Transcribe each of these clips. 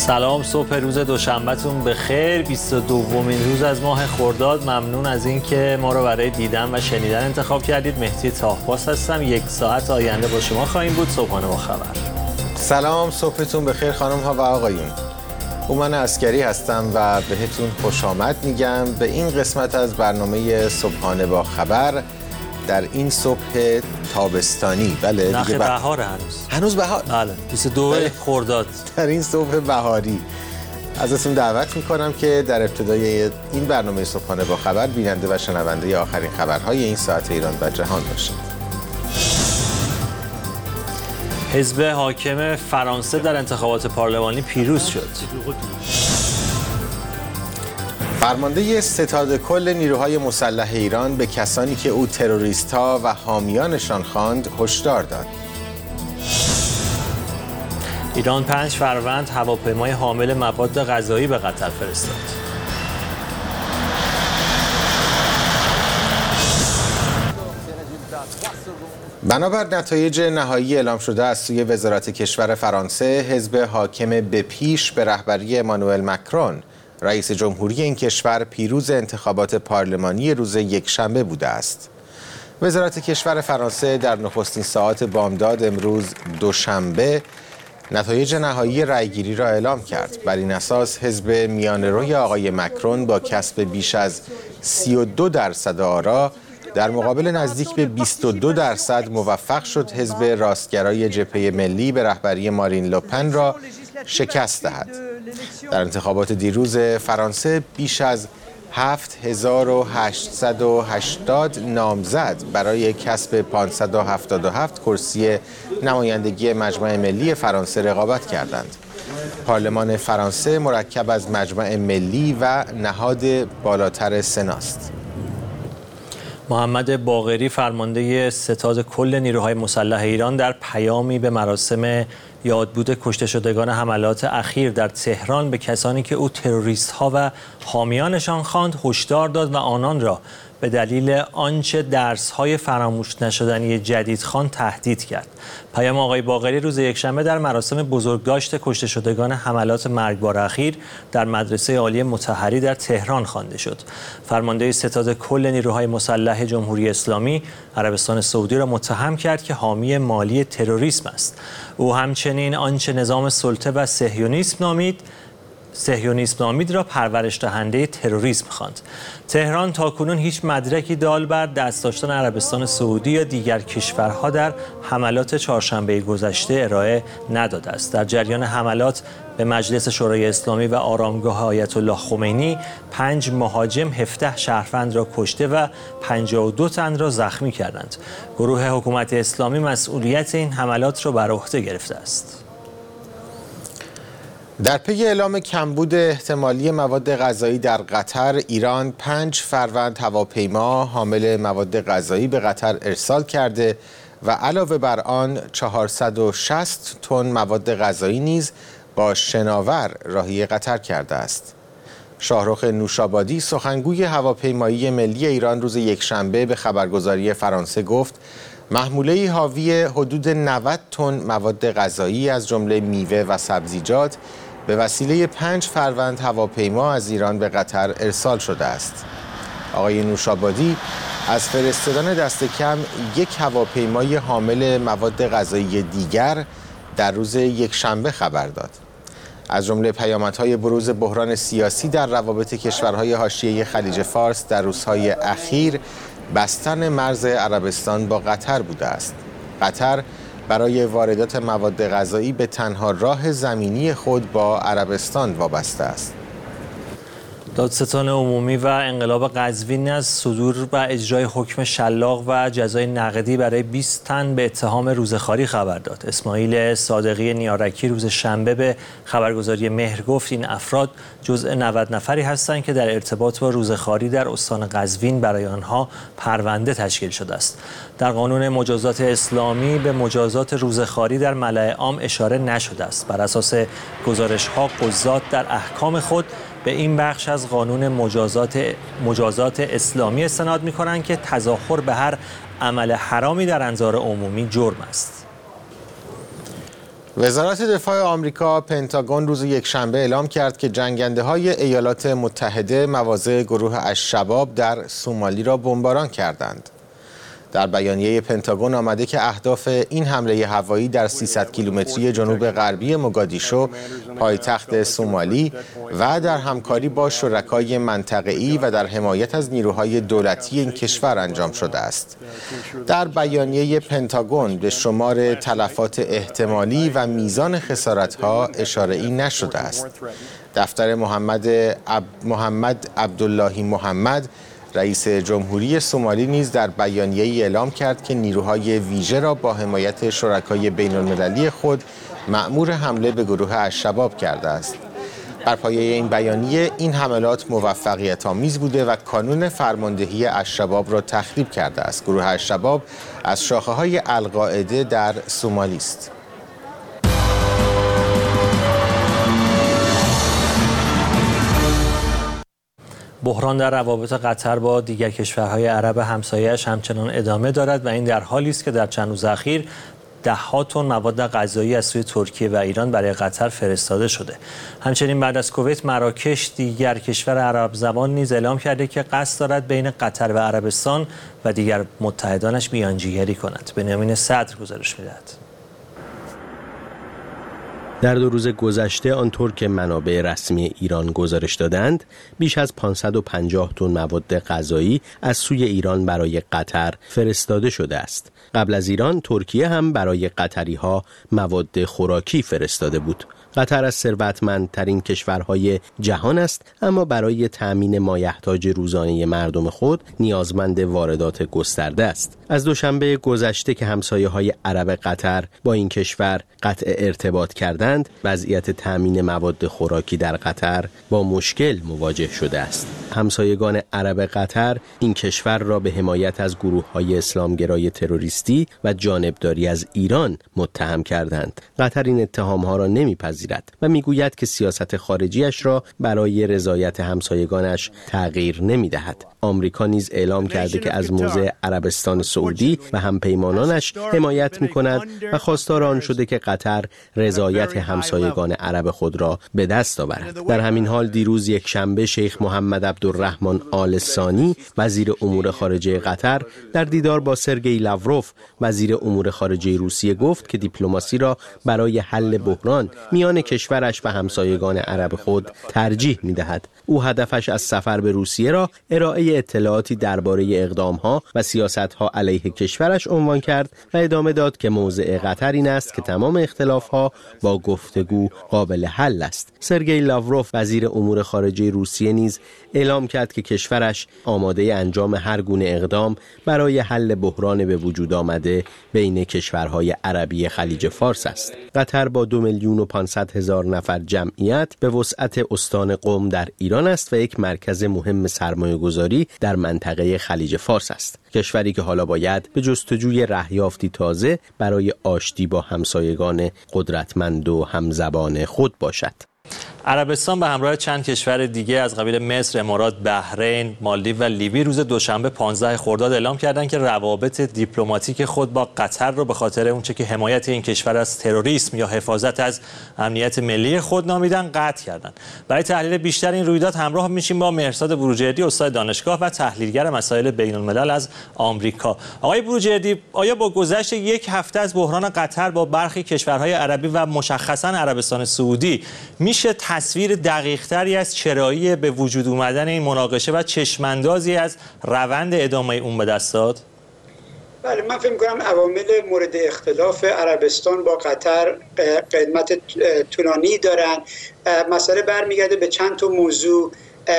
سلام، صبح روز دوشنبهتون بخیر. 22مین روز از ماه خرداد. ممنون از اینکه ما رو برای دیدن و شنیدن انتخاب کردید. مهدی تاهباس هستم. 1 ساعت آینده با شما خواهیم بود. صبحانه با خبر. سلام، صبحتون بخیر خانم ها و آقایون. هومن عسکری هستم و بهتون خوش آمد میگم به این قسمت از برنامه صبحانه با خبر در این صبح تابستانی. بله نخ دیگه بهار هنوز بهار. بله 22 خرداد. در این صبح بهاری ازتون دعوت میکنم که در ابتدای این برنامه صبحانه با خبر بیننده و شنونده آخرین خبرهای این ساعت ایران و جهان باشید. حزب حاکم فرانسه در انتخابات پارلمانی پیروز شد. فرمانده ستاد کل نیروهای مسلح ایران به کسانی که او تروریست‌ها و حامیانشان خواند هشدار داد. ایران 5 فروند هواپیمای حامل مواد غذایی به قطر فرستاد. بنابر نتایج نهایی اعلام شده از سوی وزارت کشور فرانسه، حزب حاکم به پیش به رهبری امانوئل مکرون رئیس جمهوری این کشور پیروز انتخابات پارلمانی روز یکشنبه بوده است. وزارت کشور فرانسه در نخستین ساعات بامداد امروز دوشنبه نتایج نهایی رأیگیری را اعلام کرد. بر این اساس حزب میانه‌روی آقای مکرون با کسب بیش از 32% آرا در مقابل نزدیک به 22% موفق شد حزب راستگرای جبهه ملی به رهبری مارین لوپن را شکست دهد. در انتخابات دیروز فرانسه بیش از 7880 نامزد برای کسب 577 کرسی نمایندگی مجمع ملی فرانسه رقابت کردند. پارلمان فرانسه مرکب از مجمع ملی و نهاد بالاتر سناست. محمد باقری فرمانده ستاد کل نیروهای مسلح ایران در پیامی به مراسم یادبود کشته شدگان حملات اخیر در تهران به کسانی که او تروریست‌ها و حامیانشان خواند هشدار داد و آنان را به دلیل آنچه درس‌های فراموش نشدنی جدید خواند تهدید کرد. پیام آقای باقری روز یکشنبه در مراسم بزرگداشت کشته شدگان حملات مرگبار اخیر در مدرسه عالی مطهری در تهران خوانده شد. فرمانده ستاد کل نیروهای مسلح جمهوری اسلامی عربستان سعودی را متهم کرد که حامی مالی تروریسم است. او همچنین آنچه نظام سلطه و صهیونیسم نامید را پرورش دهنده تروریسم خواند. تهران تاکنون هیچ مدرکی دال بر دست داشتن عربستان سعودی یا دیگر کشورها در حملات چهارشنبه گذشته ارائه نداده است. در جریان حملات به مجلس شورای اسلامی و آرامگاه آیت الله خمینی 5 مهاجم 17 شهروند را کشته و 52 تن را زخمی کردند. گروه حکومت اسلامی مسئولیت این حملات را بر عهده گرفته است. در پی اعلام کمبود احتمالی مواد غذایی در قطر، ایران 5 فروند هواپیما حامل مواد غذایی به قطر ارسال کرده و علاوه بر آن 460 تن مواد غذایی نیز با شناور راهی قطر کرده است. شاهرخ نوشابادی سخنگوی هواپیمایی ملی ایران روز یکشنبه به خبرگزاری فرانسه گفت محموله‌ای حاوی حدود 90 تن مواد غذایی از جمله میوه و سبزیجات به وسیله 5 فروند هواپیما از ایران به قطر ارسال شده است. آقای نوشابادی از فرستادن دست کم 1 هواپیمای حامل مواد غذایی دیگر در روز یکشنبه خبر داد. از جمله پیامدهای بروز بحران سیاسی در روابط کشورهای حاشیه خلیج فارس در روزهای اخیر بستن مرز عربستان با قطر بوده است. قطر برای واردات مواد غذایی به تنها راه زمینی خود با عربستان وابسته است. دادستان عمومی و انقلاب قزوین از صدور و اجرای حکم شلاق و جزای نقدی برای 20 تن به اتهام روزخواری خبر داد. اسماعیل صادقی نیارکی روز شنبه به خبرگزاری مهر گفت این افراد جزء 90 نفری هستند که در ارتباط با روزخواری در استان قزوین برای آنها پرونده تشکیل شده است. در قانون مجازات اسلامی به مجازات روزخواری در ملأ عام اشاره نشده است. بر اساس گزارش‌ها قضات در احکام خود به این بخش از قانون مجازات اسلامی استناد می‌کنند که تظاهر به هر عمل حرامی در انظار عمومی جرم است. وزارت دفاع آمریکا پنتاگون روز یکشنبه اعلام کرد که جنگنده‌های ایالات متحده مواضع گروه الشباب در سومالی را بمباران کردند. در بیانیه پنتاگون آمده که اهداف این حمله هوایی در 300 کیلومتری جنوب غربی موگادیشو، پایتخت سومالی، و در همکاری با شرکای منطقه‌ای و در حمایت از نیروهای دولتی این کشور انجام شده است. در بیانیه پنتاگون به شمار تلفات احتمالی و میزان خسارت‌ها اشاره‌ای نشده است. دفتر محمد عبداللهی محمد، رئیس جمهوری سومالی، نیز در بیانیه‌ای اعلام کرد که نیروهای ویژه را با حمایت شرکای بین‌المللی خود مأمور حمله به گروه الشباب کرده است. بر پایه این بیانیه این حملات موفقیت‌آمیز بوده و کانون فرماندهی الشباب را تخریب کرده است. گروه الشباب از شاخه‌های القاعده در سومالی است. بحران در روابط قطر با دیگر کشورهای عرب همسایه‌اش همچنان ادامه دارد و این در حالی است که در چند روز اخیر ده‌ها تن مواد غذایی از سوی ترکیه و ایران برای قطر فرستاده شده. همچنین بعد از کویت، مراکش، دیگر کشور عرب زبان نیز اعلام کرده که قصد دارد بین قطر و عربستان و دیگر متحدانش میانجیگری کند. بنیامین صدر گزارش می‌دهد. در 2 روز گذشته آنطور که منابع رسمی ایران گزارش دادند، بیش از 550 تن مواد غذایی از سوی ایران برای قطر فرستاده شده است. قبل از ایران، ترکیه هم برای قطری‌ها مواد خوراکی فرستاده بود. قطر از ثروتمندترین کشورهای جهان است، اما برای تأمین مایحتاج روزانه مردم خود نیازمند واردات گسترده است. از دوشنبه گذشته که همسایه‌های عرب قطر با این کشور قطع ارتباط کردند، وضعیت تأمین مواد خوراکی در قطر با مشکل مواجه شده است. همسایگان عرب قطر این کشور را به حمایت از گروه‌های اسلامگرای تروریستی و جانبداری از ایران متهم کردند. قطر این اتهام‌ها را نمی‌پذیرد و می‌گوید که سیاست خارجیش را برای رضایت همسایگانش تغییر نمی‌دهد. آمریکا نیز اعلام کرده که از موضع عربستان سعودی و همپیمانانش حمایت می‌کند و خواستار آن شده که قطر رضایت همسایگان عرب خود را به دست آورد. در همین حال دیروز یکشنبه شیخ محمد عبدالرحمن آل ثانی وزیر امور خارجه قطر در دیدار با سرگئی لاوروف وزیر امور خارجه روسیه گفت که دیپلماسی را برای حل بحران میان کشورش و همسایگان عرب خود ترجیح می‌دهد. او هدفش از سفر به روسیه را ارائه اطلاعاتی درباره اقدام‌ها و سیاست‌ها علیه کشورش عنوان کرد و ادامه داد که موضع قطر این است که تمام اختلاف‌ها با گفتگو قابل حل است. سرگئی لاوروف وزیر امور خارجه روسیه نیز اعلام کرد که کشورش آماده انجام هر گونه اقدام برای حل بحران به وجود آمده بین کشورهای عربی خلیج فارس است. قطر با 2,500,000 نفر جمعیت به وسعت استان قم در ایران است و یک مرکز مهم سرمایه‌گذاری در منطقه خلیج فارس است. کشوری که حالا باید به جستجوی رهیافتی تازه برای آشتی با همسایگان قدرتمند و همزبان خود باشد. عربستان به همراه چند کشور دیگه از قبیل مصر، امارات، بحرین، مالدیو و لیبی روز دوشنبه 15 خرداد اعلام کردند که روابط دیپلماتیک خود با قطر رو به خاطر اونچه که حمایت این کشور از تروریسم یا حفاظت از امنیت ملی خود نامیدن قطع کردند. برای تحلیل بیشتر این رویداد همراه میشیم با مهرزاد بروجردی، استاد دانشگاه و تحلیلگر مسائل بین‌الملل از آمریکا. آقای بروجردی، آیا با گذشت یک هفته از بحران قطر با برخی کشورهای عربی و مشخصاً عربستان سعودی میشه تصویر دقیق‌تری از چرایی به وجود اومدن این مناقشه و چشم‌اندازی از روند ادامه اون به دست داد؟ بله، من فکر می‌کنم عوامل مورد اختلاف عربستان با قطر قدمت طولانی دارن. مسئله برمیگرده به چند تا موضوع.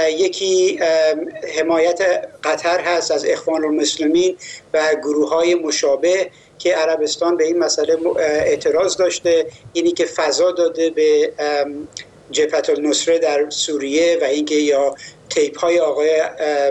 یکی حمایت قطر هست از اخوان المسلمین و گروه‌های مشابه که عربستان به این مسئله اعتراض داشته، اینی که فضا داده به جبهت النصره در سوریه و اینکه یا تیپ‌های آقای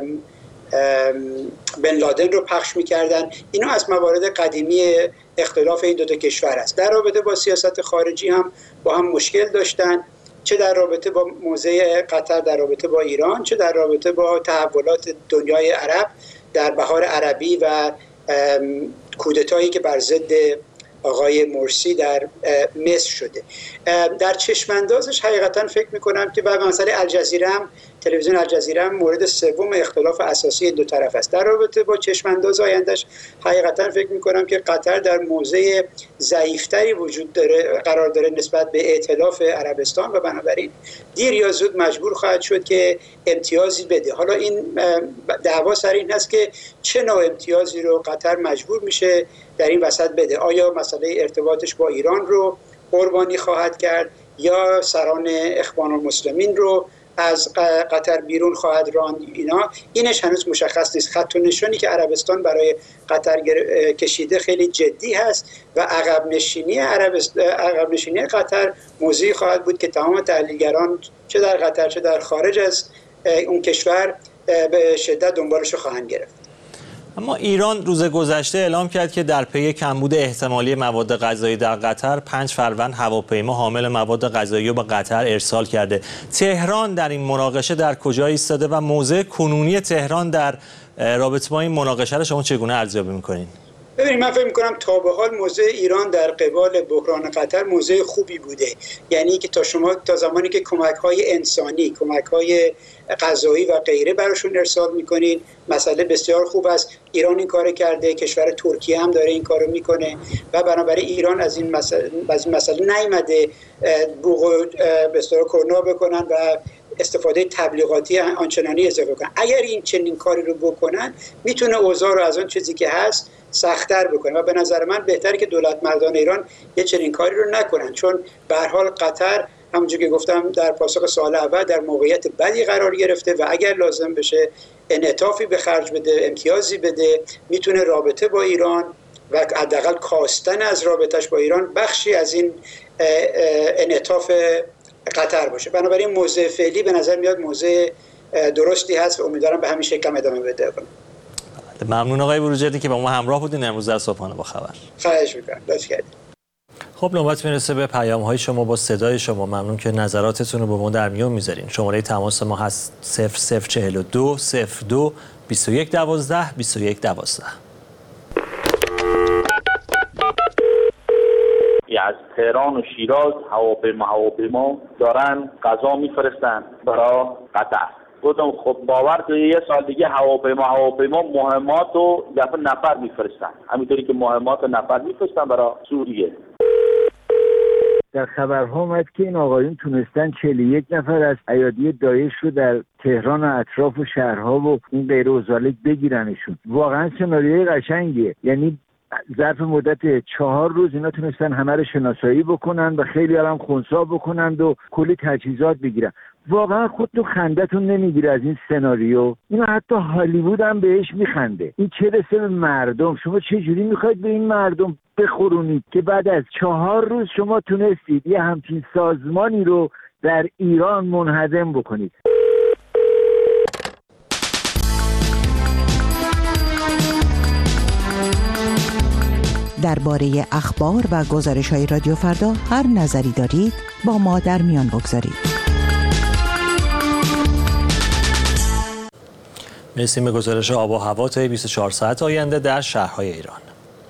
بن لادن رو پخش می‌کردن. اینا از موارد قدیمی اختلاف این دو تا کشور است. در رابطه با سیاست خارجی هم با هم مشکل داشتن، چه در رابطه با موضع قطر در رابطه با ایران، چه در رابطه با تحولات دنیای عرب در بهار عربی و کودتایی که بر ضد آقای مرسی در مصر شده. در چشماندازش حقیقتا فکر میکنم که بعد مثلا الجزیره هم، تلویزیون الجزیره هم مورد سوم اختلاف اساسی دو طرف است. در رابطه با چشمانداز آیندهش حقیقتا فکر میکنم که قطر در موضع ضعیفتری قرار داره نسبت به ائتلاف عربستان و بنابراین دیر یا زود مجبور خواهد شد که امتیازی بده. حالا این دعوا سر این هست که چه نوع امتیازی رو قطر مجبور میشه در این وسط بده. آیا مسئله ارتباطش با ایران رو قربانی خواهد کرد یا سران اخوان المسلمین رو از قطر بیرون خواهد راند؟ اینش هنوز مشخص نیست. خط و نشانی که عربستان برای قطر کشیده خیلی جدی هست و عقب نشینی قطر موضوعی خواهد بود که تمام تحلیلگران چه در قطر چه در خارج از اون کشور به شدت دنبالش خواهند گرفت. اما ایران روز گذشته اعلام کرد که در پی کمبود احتمالی مواد غذایی در قطر 5 فروند هواپیما حامل مواد غذایی رو به قطر ارسال کرده. تهران در این مناقشه در کجا ایستاده و موضع کنونی تهران در رابطه با این مناقشه رو شما چگونه ارزیابی می‌کنید؟ ببینید، من فکر می‌کنم تا به حال موضع ایران در قبال بحران قطر موضع خوبی بوده. یعنی که تا زمانی که کمک‌های انسانی، کمک‌های غذایی و غیره براشون ارسال می‌کنین، مسئله بسیار خوب است. ایران این کارو کرده، کشور ترکیه هم داره این کارو می‌کنه و بنابراین ایران از این مسئله نیامده بوق به اصطلاح کرونا بکنن و استفاده تبلیغاتی آنچنانی اضافه کنن. اگر این چنین کاری رو بکنن میتونه اوضاع رو از آن چیزی که هست سخت‌تر بکنه و به نظر من بهتره که دولت مردان ایران یه چنین کاری رو نکنن، چون به هر حال قطر همونجوری که گفتم در پاسخ سوال اول در موقعیت بدی قرار گرفته و اگر لازم بشه انعطافی به خرج بده، امتیازی بده، میتونه رابطه با ایران و حداقل کاستن از رابطش با ایران بخشی از این انعطاف قطر باشه. بنابراین موضع فعلی به نظر میاد موضع درستی هست و امیدوارم به همین شکل ادامه بده. ممنون آقای بروجردی که با ما همراه بودین امروز در صبحانه با خبر. خواهش می‌کنم. لطف کردید. خب نوبت میرسه به پیام‌های شما با صدای شما. ممنون که نظراتتون رو با ما در میون میذارین. شماره تماس ما هست 0042 02 21 12 21 12. از تهران و شیراز هواپیما دارن غذا میفرستن برای قطر. گفتم خب باور کنید یه سال دیگه هواپیما مهمات و دفعه نفر میفرستن، همینطوری که مهمات و نفر میفرستن برای سوریه. در خبرها اومد که این آقایون تونستن 41 نفر از ایادی داعش رو در تهران و اطراف و شهرها و این غیر اوزالک بگیرنشون. واقعا سناریوی قشنگیه. یعنی ظرف مدت 4 روز اینا تونستن همه رو شناسایی بکنن و خیلی هم خنثی بکنند و کلی تجهیزات بگیرن. واقعا خودتون خندتون نمیگیره از این سناریو؟ اینو حتی هالیوود هم بهش میخنده. این چه رسه به مردم؟ شما چه جوری میخواید به این مردم بخورونید که بعد از 4 روز شما تونستید یه همچین سازمانی رو در ایران منهدم بکنید؟ درباره اخبار و گزارش‌های رادیو فردا هر نظری دارید با ما در میان بگذارید. میرسیم به گزارش آب و هوا طی 24 ساعت آینده در شهرهای ایران.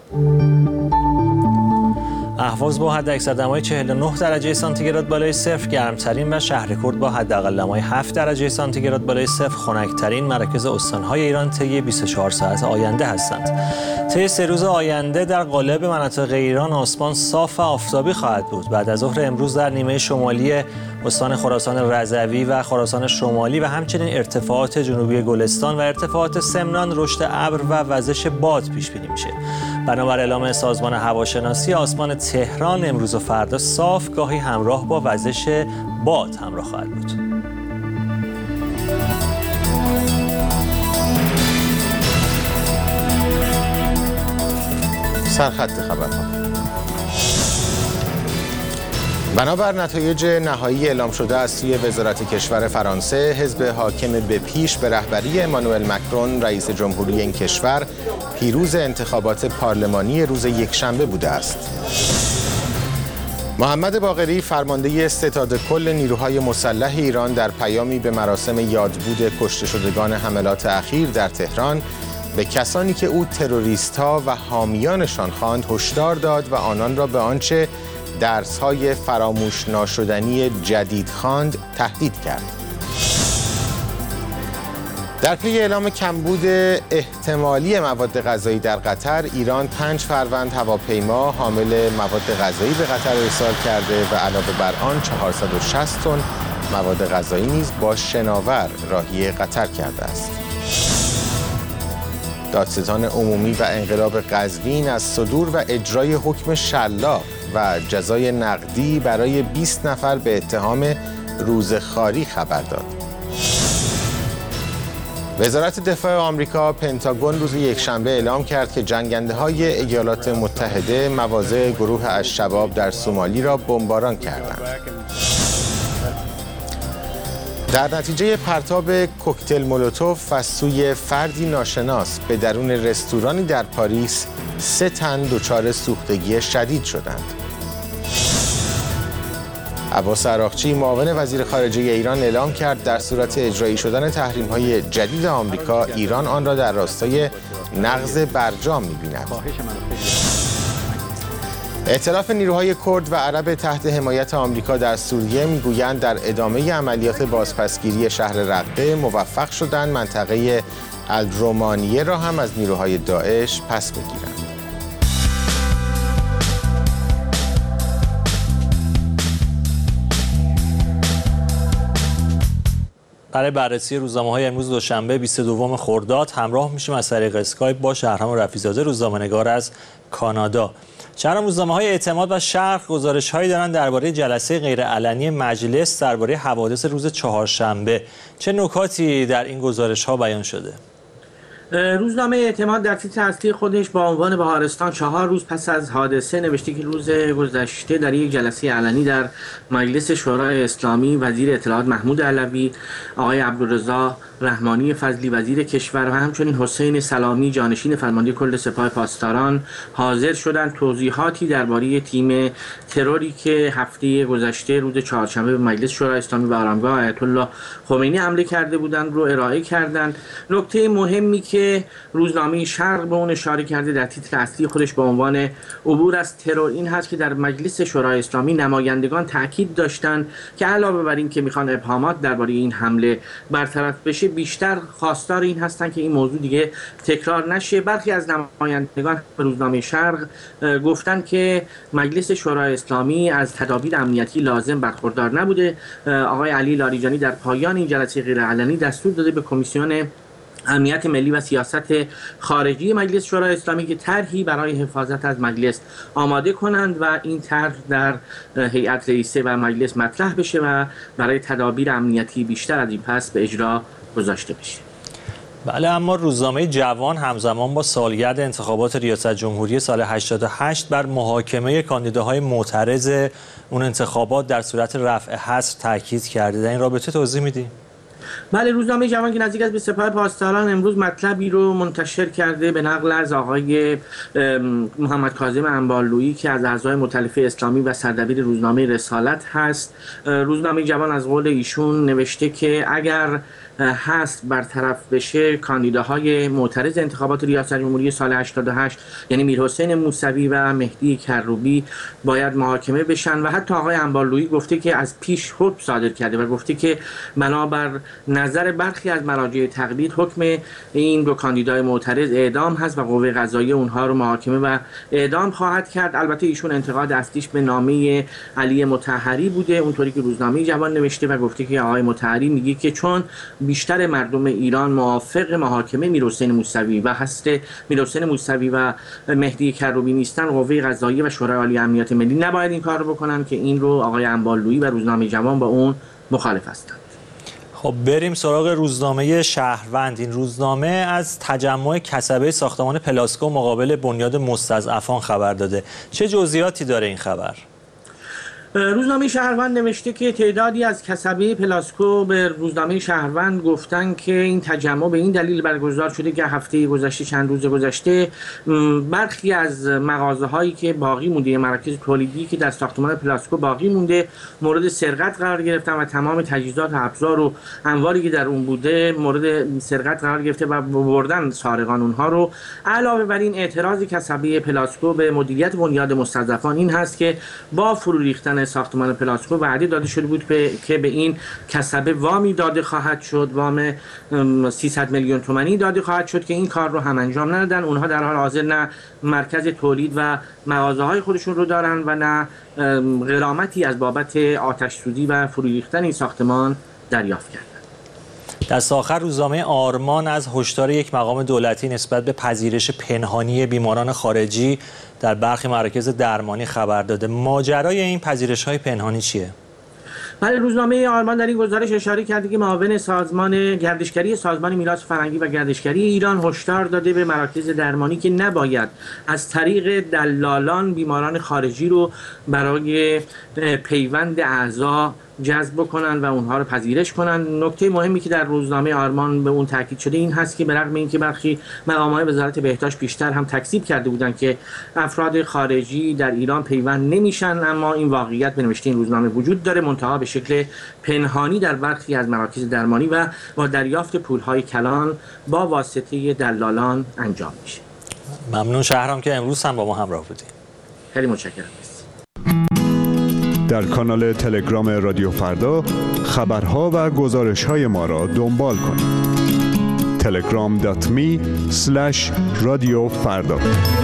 اهواز با حداکثر دمای 49 درجه سانتیگراد بالای صفر گرمترین و شهرکرد با حداقل دمای 7 درجه سانتیگراد بالای صفر خنک‌ترین مراکز استان‌های ایران طی 24 ساعت آینده هستند. طی 3 روز آینده در قالب مناطق ایران آسمان صاف و آفتابی خواهد بود. بعد از ظهر امروز در نیمه شمالی استان خراسان رضوی و خراسان شمالی و همچنین ارتفاعات جنوبی گلستان و ارتفاعات سمنان رشد ابر و وزش باد پیش بینی میشه. بنابر اعلام سازمان هواشناسی آسمان تهران امروز و فردا صاف گاهی همراه با وزش باد همراه خواهد بود. سرخط خبرها. بنابر نتایج نهایی اعلام شده از سوی وزارت کشور فرانسه، حزب حاکم به پیش به رهبری امانوئل مکرون رئیس جمهوری این کشور پیروز انتخابات پارلمانی روز یکشنبه بوده است. محمد باقری فرمانده ستاد کل نیروهای مسلح ایران در پیامی به مراسم یادبود کشته شدگان حملات اخیر در تهران به کسانی که او تروریست‌ها و حامیانشان خواند هشدار داد و آنان را به آنچه درس‌های فراموش ناشدنی جدید خواند تهدید کرد. در پی اعلام کمبود احتمالی مواد غذایی در قطر، ایران 5 فروند هواپیما حامل مواد غذایی به قطر ارسال کرده و علاوه بر آن 460 تن مواد غذایی نیز با شناور راهی قطر کرده است. دادستان عمومی و انقلاب قزوین از صدور و اجرای حکم شلاق و جزای نقدی برای 20 نفر به اتهام روزخواری خبر داد. وزارت دفاع آمریکا پنتاگون روز یکشنبه اعلام کرد که جنگنده‌های ایالات متحده مواضع گروه الشباب در سومالی را بمباران کردند. در نتیجه پرتاب کوکتل مولوتوف از سوی فردی ناشناس به درون رستورانی در پاریس 3 تن دچار سوختگی شدید شدند. عباس عراقچی معاون وزیر خارجه ایران اعلام کرد در صورت اجرایی شدن تحریم‌های جدید آمریکا، ایران آن را در راستای نقض برجام می‌بیند. ائتلاف نیروهای کرد و عرب تحت حمایت آمریکا در سوریه میگویند در ادامه عملیات بازپسگیری شهر رقه موفق شدند منطقه الرومانیه را هم از نیروهای داعش پس بگیرند. برای بررسی روزنامه‌های امروز دوشنبه 22 خرداد همراه میشیم از طریق اسکایپ با شهرام رفیع‌زاده، روزنامه‌نگار از کانادا. شهرام، روزنامه‌های اعتماد و شرق گزارش‌هایی دارند درباره جلسه غیرعلنی مجلس درباره حوادث روز چهارشنبه. چه نکاتی در این گزارش‌ها بیان شده؟ روزنامه اعتماد در تیتر اصلی خودش با عنوان بهارستان 4 روز پس از حادثه نوشته که روز گذشته در یک جلسه علنی در مجلس شورای اسلامی وزیر اطلاعات محمود علوی، آقای عبدالرضا رحمانی فضلی وزیر کشور و همچنین حسین سلامی جانشین فرمانده کل سپاه پاسداران حاضر شدند توضیحاتی درباره تیم تروری که هفته گذشته روز چهارشنبه به مجلس شورای اسلامی و آرامگاه آیت الله خمینی حمله کرده بودند رو ارائه کردند. نکته مهمی که روزنامه شرق به اون اشاره کرده در تیتر اصلی خودش با عنوان عبور از ترور این هست که در مجلس شورای اسلامی نمایندگان تاکید داشتند که علاوه بر این که میخوان ابهامات درباره این حمله برطرف بشه، بیشتر خواستار این هستند که این موضوع دیگه تکرار نشه. برخی از نمایندگان به روزنامه شرق گفتند که مجلس شورای اسلامی از تدابیر امنیتی لازم برخوردار نبوده. آقای علی لاریجانی در پایان این جلسه غیرعلنی دستور داده به کمیسیون امنیت ملی و سیاست خارجی مجلس شورای اسلامی که طرحی برای حفاظت از مجلس آماده کنند و این طرح در هیئت رئیسه و مجلس مطرح بشه و برای تدابیر امنیتی بیشتر از این پس به اجرا گذاشته بشه. بله، اما روزنامه جوان همزمان با سالگرد انتخابات ریاست جمهوری سال 88 بر محاکمه کاندیداهای معترض اون انتخابات در صورت رفع حظر تاکید کرده. در این رابطه توضیح میدی؟ بله، روزنامه جوان که نزدیک است به سپاه پاسداران امروز مطلبی رو منتشر کرده به نقل از آقای محمد کاظم انبارلویی که از اعضای مؤتلفه اسلامی و سردبیر روزنامه رسالت هست. روزنامه جوان از قول ایشون نوشته که اگر حذف برطرف بشه کاندیداهای معترض انتخابات ریاست جمهوری سال 88 یعنی میرحسین موسوی و مهدی کروبی باید محاکمه بشن و حتی آقای انبارلویی گفته که از پیش حکم صادر کرده و گفته که بنابر نظر برخی از مراجع تقلید حکم این دو کاندیدای معترض اعدام هست و قوه قضاییه اونها رو محاکمه و اعدام خواهد کرد. البته ایشون انتقاد اصلیش به نامه علی مطهری بوده، اونطوری که روزنامه جوان نوشته و گفته که آقای مطهری میگه که چون بیشتر مردم ایران موافق محاکمه میرحسین موسوی و هست میرحسین موسوی و مهدی کروبی نیستن، قوه قضاییه و شورای عالی امنیت ملی نباید این کار رو بکنن که این رو آقای انبارلویی و روزنامه جوان با اون مخالف هستند. خب بریم سراغ روزنامه شهروند. این روزنامه از تجمع کسبه ساختمان پلاسکو مقابل بنیاد مستضعفان خبر داده. چه جزئیاتی داره این خبر؟ روزنامه شهروند نوشته که تعدادی از کسبه پلاسکو به روزنامه شهروند گفتن که این تجمع به این دلیل برگزار شده که هفته گذشته چند روز گذشته برخی از مغازه‌هایی که باقی مونده، مراکز تولیدی که در ساختمان پلاسکو باقی مونده مورد سرقت قرار گرفتن و تمام تجهیزات و ابزار و اموالی که در اون بوده مورد سرقت قرار گرفته و بردن سارقان اونها رو. علاوه بر این اعتراض کسبه پلاسکو به مدیریت بنیاد مستضعفان این هست که با فرو ریختن ساختمان پلاسکو وعده داده شده بود که به این کسبه وامی داده خواهد شد، وام 300 میلیون تومانی داده خواهد شد که این کار رو هم انجام ندادن. اونها در حال حاضر نه مرکز تولید و مغازه‌های خودشون رو دارن و نه غرامتی از بابت آتش سوزی و فرو ریختن این ساختمان دریافت کردن. دست آخر روزنامه آرمان از هشدار یک مقام دولتی نسبت به پذیرش پنهانی بیماران خارجی در برخی مراکز درمانی خبر داده. ماجرای این پذیرش‌های پنهانی چیه؟ بله، روزنامه آلمان در این گزارش اشاره کرده که معاون سازمان گردشگری سازمان میراث فرهنگی و گردشگری ایران هشدار داده به مراکز درمانی که نباید از طریق دلالان بیماران خارجی رو برای پیوند اعضا جذب کنن و اونها رو پذیرش کنن. نکته مهمی که در روزنامه آرمان به اون تاکید شده این هست که به رغم اینکه برخی مقامات وزارت بهداشت بیشتر هم تکذیب کرده بودند که افراد خارجی در ایران پیوند نمیشن، اما این واقعیت به نوشته این روزنامه وجود داره، منتها به شکل پنهانی در برخی از مراکز درمانی و با دریافت پولهای کلان با واسطه دلالان انجام میشه. ممنون شهرام که امروز هم با ما همراه بودید. خیلی متشکرم. در کانال تلگرام رادیو فردا خبرها و گزارش‌های ما را دنبال کنید. telegram.me/رادیو فردا.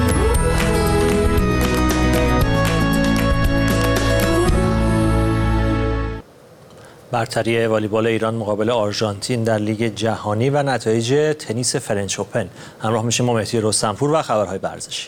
برتری والیبال ایران مقابل آرژانتین در لیگ جهانی و نتایج تنیس فرنچ اوپن. همراه میشیم با مهدی رستمپور و خبرهای ورزشی.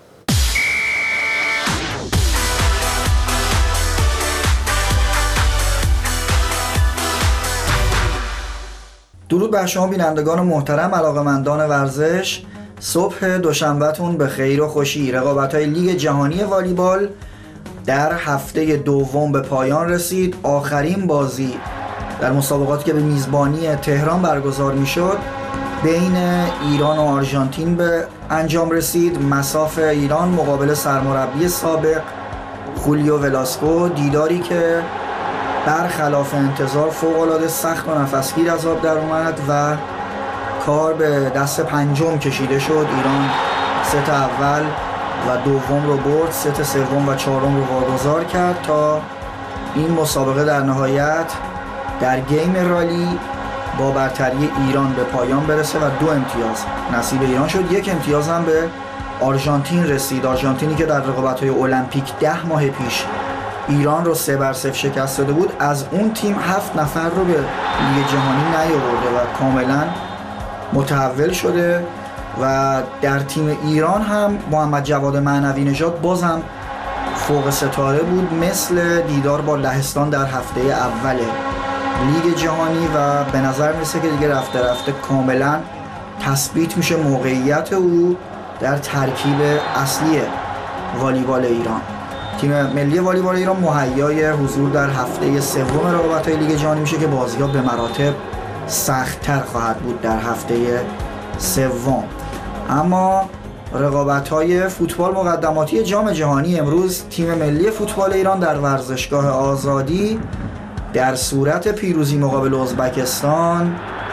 درود بر شما بینندگان محترم، علاقه‌مندان ورزش. صبح دوشنبهتون به خیر و خوشی. رقابت‌های لیگ جهانی والیبال در هفته دوم به پایان رسید. آخرین بازی در مسابقاتی که به میزبانی تهران برگزار میشد بین ایران و آرژانتین به انجام رسید. مصاف ایران مقابل سرمربی سابق خولیو ولاسکو، دیداری که برخلاف انتظار فوق‌العاده سخت و نفسگیر از آب در اومد و کار به دست پنجم کشیده شد. ایران ست اول و دوم رو برد، ست سوم و چهارم رو واگذار کرد تا این مسابقه در نهایت در گیم رالی با برتری ایران به پایان برسه و 2 امتیاز نصیب ایران شد. 1 امتیاز هم به آرژانتین رسید. آرژانتینی که در رقابت‌های المپیک 10 ماه پیش ایران رو 3-0 شکست داده بود، از اون تیم 7 نفر رو به لیگ جهانی نیاورده و کاملا متحول شده. و در تیم ایران هم محمد جواد معنوی نژاد بازم فوق ستاره بود، مثل دیدار با لهستان در هفته اول لیگ جهانی و به نظر میرسه که دیگه رفته رفته کاملا تثبیت میشه موقعیت او در ترکیب اصلی والیبال ایران. تیم ملی والیبال ایران مهیای حضور در هفته سوم رقابت‌های لیگ جهانی میشه که بازی‌ها به مراتب سخت‌تر خواهد بود در هفته سوم. اما رقابت‌های فوتبال مقدماتی جام جهانی امروز تیم ملی فوتبال ایران در ورزشگاه آزادی در صورت پیروزی مقابل ازبکستان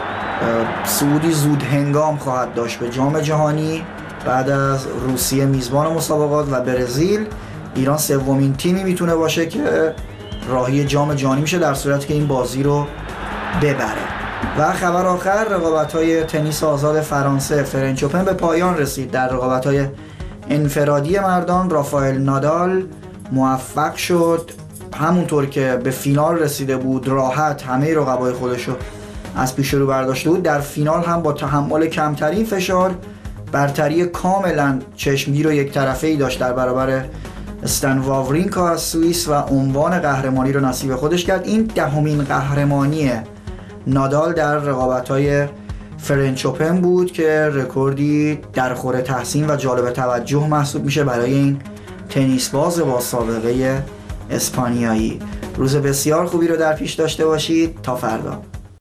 صعودی زود هنگام خواهد داشت به جام جهانی. بعد از روسیه میزبان مسابقات و برزیل، ایران سومین تیمی میتونه باشه که راهی جام جهانی میشه در صورتی که این بازی رو ببره. و خبر آخر، رقابت‌های تنیس آزاد فرانسه فرنچ اوپن به پایان رسید. در رقابت‌های انفرادی مردان رافائل نادال موفق شد همونطور که به فینال رسیده بود راحت همه رقبای خودشو از پیش رو برداشته بود، در فینال هم با تحمل کمترین فشار برتری کاملا چشمگیر و یک طرفه‌ای داشت در برابر استن واورینکا از سوئیس و عنوان قهرمانی رو نصیب خودش کرد. این 10مین قهرمانی نادال در رقابت‌های فرنچ اوپن بود که رکوردی در خور تحسین و جالب توجه محسوب میشه برای این تنیس باز با سابقه اسپانیایی. روز بسیار خوبی رو در پیش داشته باشید. تا فردا.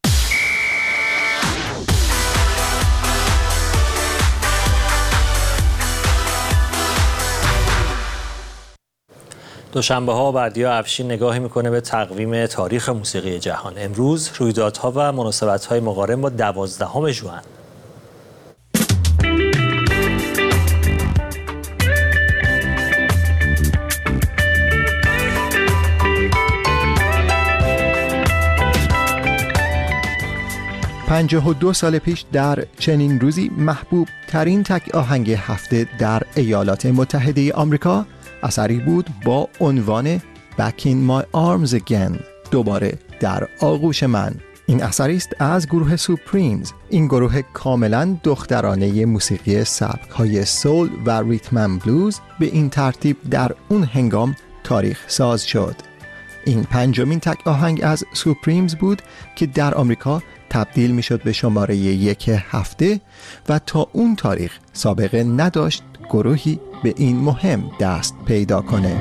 دوشنبه ها بردیا افشین نگاهی میکنه به تقویم تاریخ موسیقی جهان. امروز رویدادها و مناسبت‌های مقارن با 12 ژوئن. پنجاه و 52 سال پیش در چنین روزی محبوب ترین تک آهنگ هفته در ایالات متحده آمریکا اثری بود با عنوان Back in My Arms Again، دوباره در آغوش من. این اثری است از گروه سوپریمز. این گروه کاملا دخترانه موسیقی سبک‌های سول و ریتم بلوز به این ترتیب در اون هنگام تاریخ ساز شد. این پنجمین تک آهنگ از سوپریمز بود که در آمریکا تبدیل می شد به شماره 1 هفته و تا اون تاریخ سابقه نداشت گروهی به این مهم دست پیدا کنه.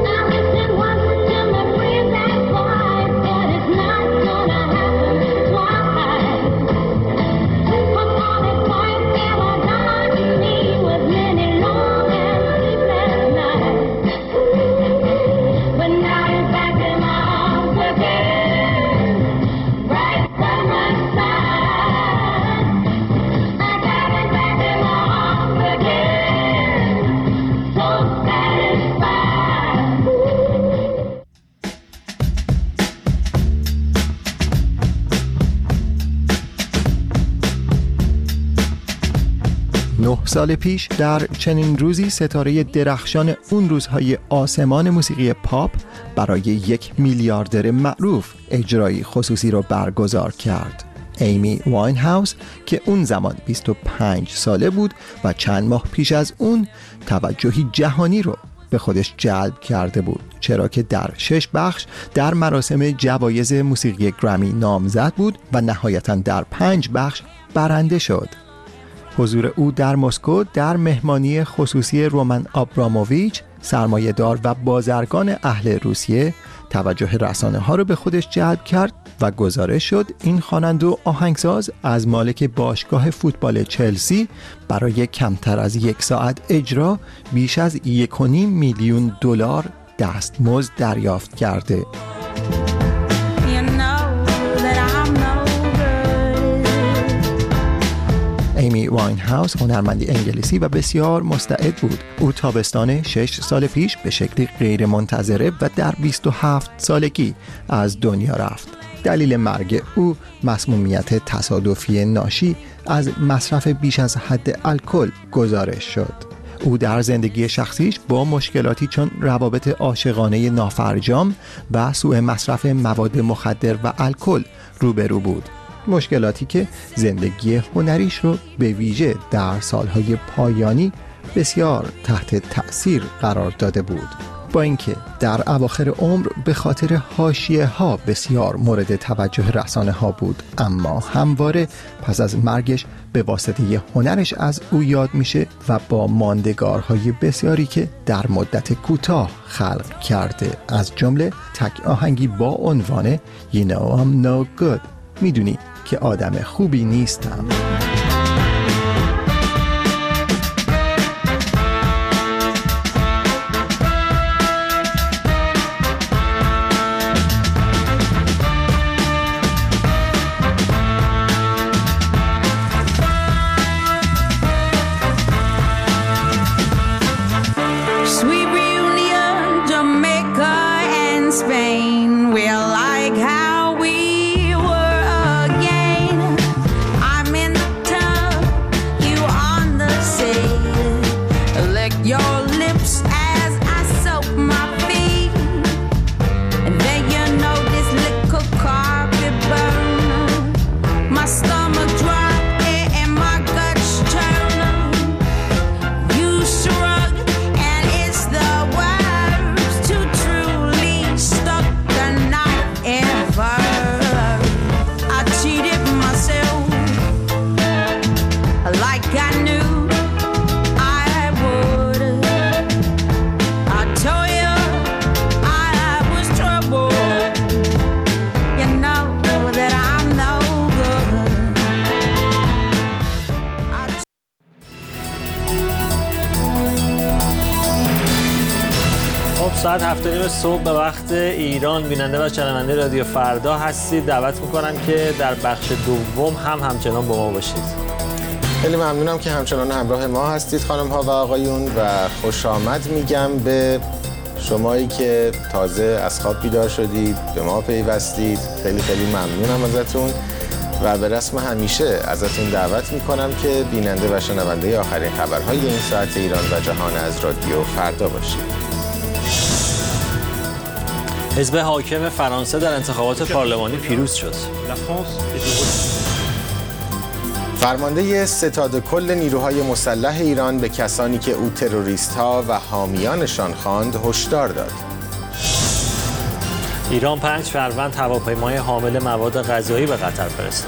سال پیش در چنین روزی ستاره درخشان اون روزهای آسمان موسیقی پاپ برای یک میلیاردر معروف اجرایی خصوصی رو برگزار کرد. ایمی واینهاوس که اون زمان 25 ساله بود و چند ماه پیش از اون توجهی جهانی رو به خودش جلب کرده بود، چرا که در 6 بخش در مراسم جوایز موسیقی گرمی نامزد بود و نهایتاً در 5 بخش برنده شد. حضور او در مسکو در مهمانی خصوصی رومن آبراموویچ، سرمایه‌دار و بازرگان اهل روسیه، توجه رسانه‌ها را به خودش جلب کرد و گزارش شد این خواننده و آهنگساز از مالک باشگاه فوتبال چلسی برای کمتر از 1 ساعت اجرا بیش از 1.5 میلیون دلار دستمزد دریافت کرده. ایمی واینهاوس هنرمندی انگلیسی و بسیار مستعد بود. او تابستان 6 سال پیش به شکلی غیر منتظره و در 27 سالگی از دنیا رفت. دلیل مرگ او مسمومیت تصادفی ناشی از مصرف بیش از حد الکل گزارش شد. او در زندگی شخصیش با مشکلاتی چون روابط عاشقانه نافرجام و سوء مصرف مواد مخدر و الکل روبرو بود. مشکلاتی که زندگی هنریش رو به ویژه در سالهای پایانی بسیار تحت تأثیر قرار داده بود. با اینکه در اواخر عمر به خاطر حاشیه‌ها بسیار مورد توجه رسانه‌ها بود، اما همواره پس از مرگش به واسطه هنرش از او یاد میشه و با ماندگارهای بسیاری که در مدت کوتاه خلق کرده، از جمله تک آهنگی با عنوان You Know I'm No Good، میدونی که آدم خوبی نیستم. We're like how we were again. I'm in the خب ساعت 7:30 صبح به وقت ایران بیننده و شنونده رادیو فردا هستید. دعوت میکنم که در بخش دوم همچنان با ما باشید. خیلی ممنونم که همچنان همراه ما هستید خانم ها و آقایون و خوش آمد میگم به شمایی که تازه از خواب بیدار شدید، به ما پیوستید. خیلی ممنونم ازتون و به رسم همیشه ازتون دعوت میکنم که بیننده و شنونده آخرین خبرهای این ساعت ایران و جهان از رادیو فردا باشید. حزب حاکم فرانسه در انتخابات پارلمانی پیروز شد. فرمانده ستاد کل نیروهای مسلح ایران به کسانی که او تروریست‌ها و حامیانشان خواند هشدار داد. ایران 5 فروند هواپیمای حامل مواد غذایی به قطر فرستاد.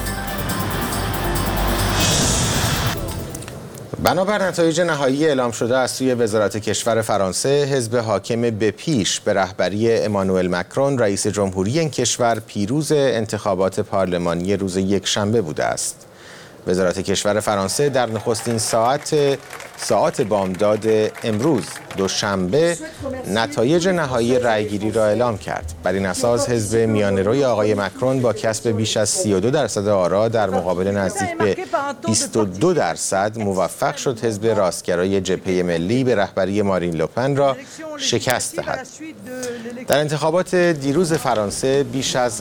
بنابر نتایج نهایی اعلام شده از سوی وزارت کشور فرانسه، حزب حاکم به پیش به رهبری امانوئل مکرون رئیس جمهوری این کشور پیروز انتخابات پارلمانی روز یکشنبه بوده است. وزارت کشور فرانسه در نخستین ساعت بامداد امروز دوشنبه نتایج نهایی رأیگیری را اعلام کرد. بر این اساس حزب میانه‌روی آقای مکرون با کسب بیش از 32% آرا در مقابل نزدیک به 22% موفق شد حزب راستگرای جبهه ملی به رهبری مارین لوپن را شکست دهد. در انتخابات دیروز فرانسه بیش از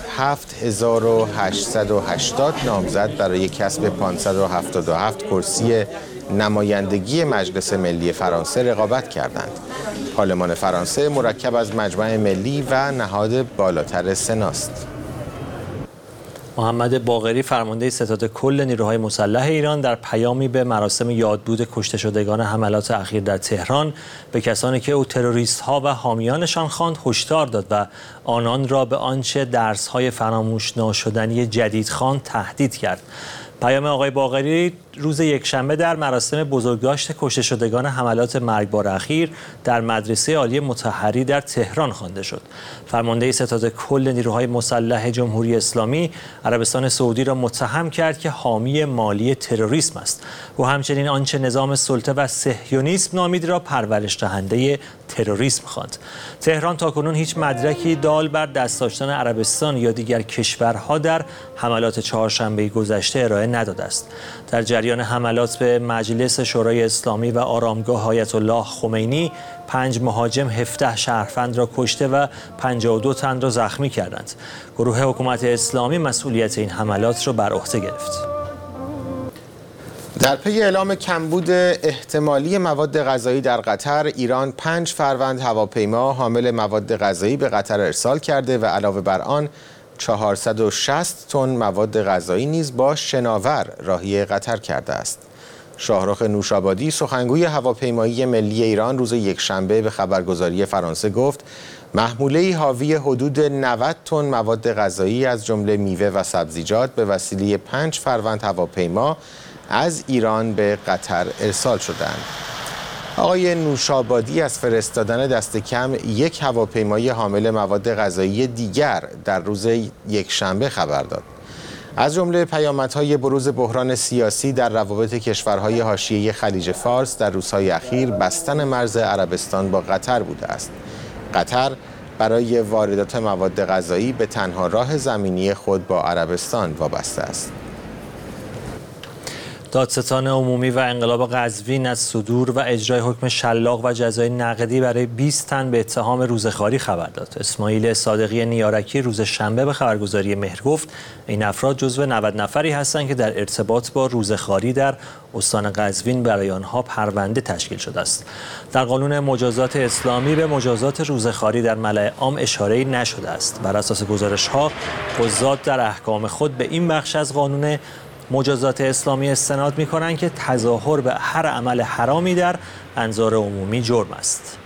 7880 نامزد برای کسب 577 کرسی نمایندگی مجلس ملی فرانسه رقابت کردند. پارلمان فرانسه مرکب از مجمع ملی و نهاد بالاتر سناست. محمد باقری فرمانده ستاد کل نیروهای مسلح ایران در پیامی به مراسم یادبود کشته شدگان حملات اخیر در تهران به کسانی که او تروریست‌ها و حامیانشان خواند هشدار داد و آنان را به آنچه درس‌های فراموش ناشدنی جدید خواند تهدید کرد. پیام آقای باقری روز یکشنبه در مراسم بزرگداشت کشته شدگان حملات مرگبار اخیر در مدرسه عالی مطهری در تهران خوانده شد. فرمانده ستاد کل نیروهای مسلح جمهوری اسلامی عربستان سعودی را متهم کرد که حامی مالی تروریسم است. او همچنین آنچه نظام سلطه و صهیونیسم نامید را پرورش دهنده تروریسم خواند. تهران تاکنون هیچ مدرکی دال بر دست داشتن عربستان یا دیگر کشورها در حملات چهارشنبه گذشته ارائه نداده است. در جریان حملات به مجلس شورای اسلامی و آرامگاه آیت الله خمینی 5 مهاجم 17 شهروند را کشته و 52 تن را زخمی کردند. گروه حکومت اسلامی مسئولیت این حملات را بر عهده گرفت. در پی اعلام کمبود احتمالی مواد غذایی در قطر، ایران 5 فروند هواپیما حامل مواد غذایی به قطر ارسال کرده و علاوه بر آن 460 تن مواد غذایی نیز با شناور راهی قطر کرده است. شاهرخ نوشابادی سخنگوی هواپیمایی ملی ایران روز یکشنبه به خبرگزاری فرانسه گفت محموله‌ای حاوی حدود 90 تن مواد غذایی از جمله میوه و سبزیجات به وسیله 5 فروند هواپیما از ایران به قطر ارسال شدند. آقای نوشابادی از فرستادن دست کم 1 هواپیمای حامل مواد غذایی دیگر در روز یکشنبه خبر داد. از جمله پیامدهای بروز بحران سیاسی در روابط کشورهای حاشیه خلیج فارس در روزهای اخیر بستن مرز عربستان با قطر بوده است. قطر برای واردات مواد غذایی به تنها راه زمینی خود با عربستان وابسته است. دادستان عمومی و انقلاب قزوین از صدور و اجرای حکم شلاق و جزای نقدی برای 20 تن به اتهام روزخواری خبر داد. اسماعیل صادقی نیارکی روز شنبه به خبرگزاری مهر گفت این افراد جزو 90 نفری هستند که در ارتباط با روزخواری در استان قزوین برای آنها پرونده تشکیل شده است. در قانون مجازات اسلامی به مجازات روزخواری در ملأ عام اشاره‌ای نشده است. بر اساس گزارش‌ها قضات در احکام خود به این بخش از قانون مجازات اسلامی استناد می‌کنند که تظاهر به هر عمل حرامی در انظار عمومی جرم است.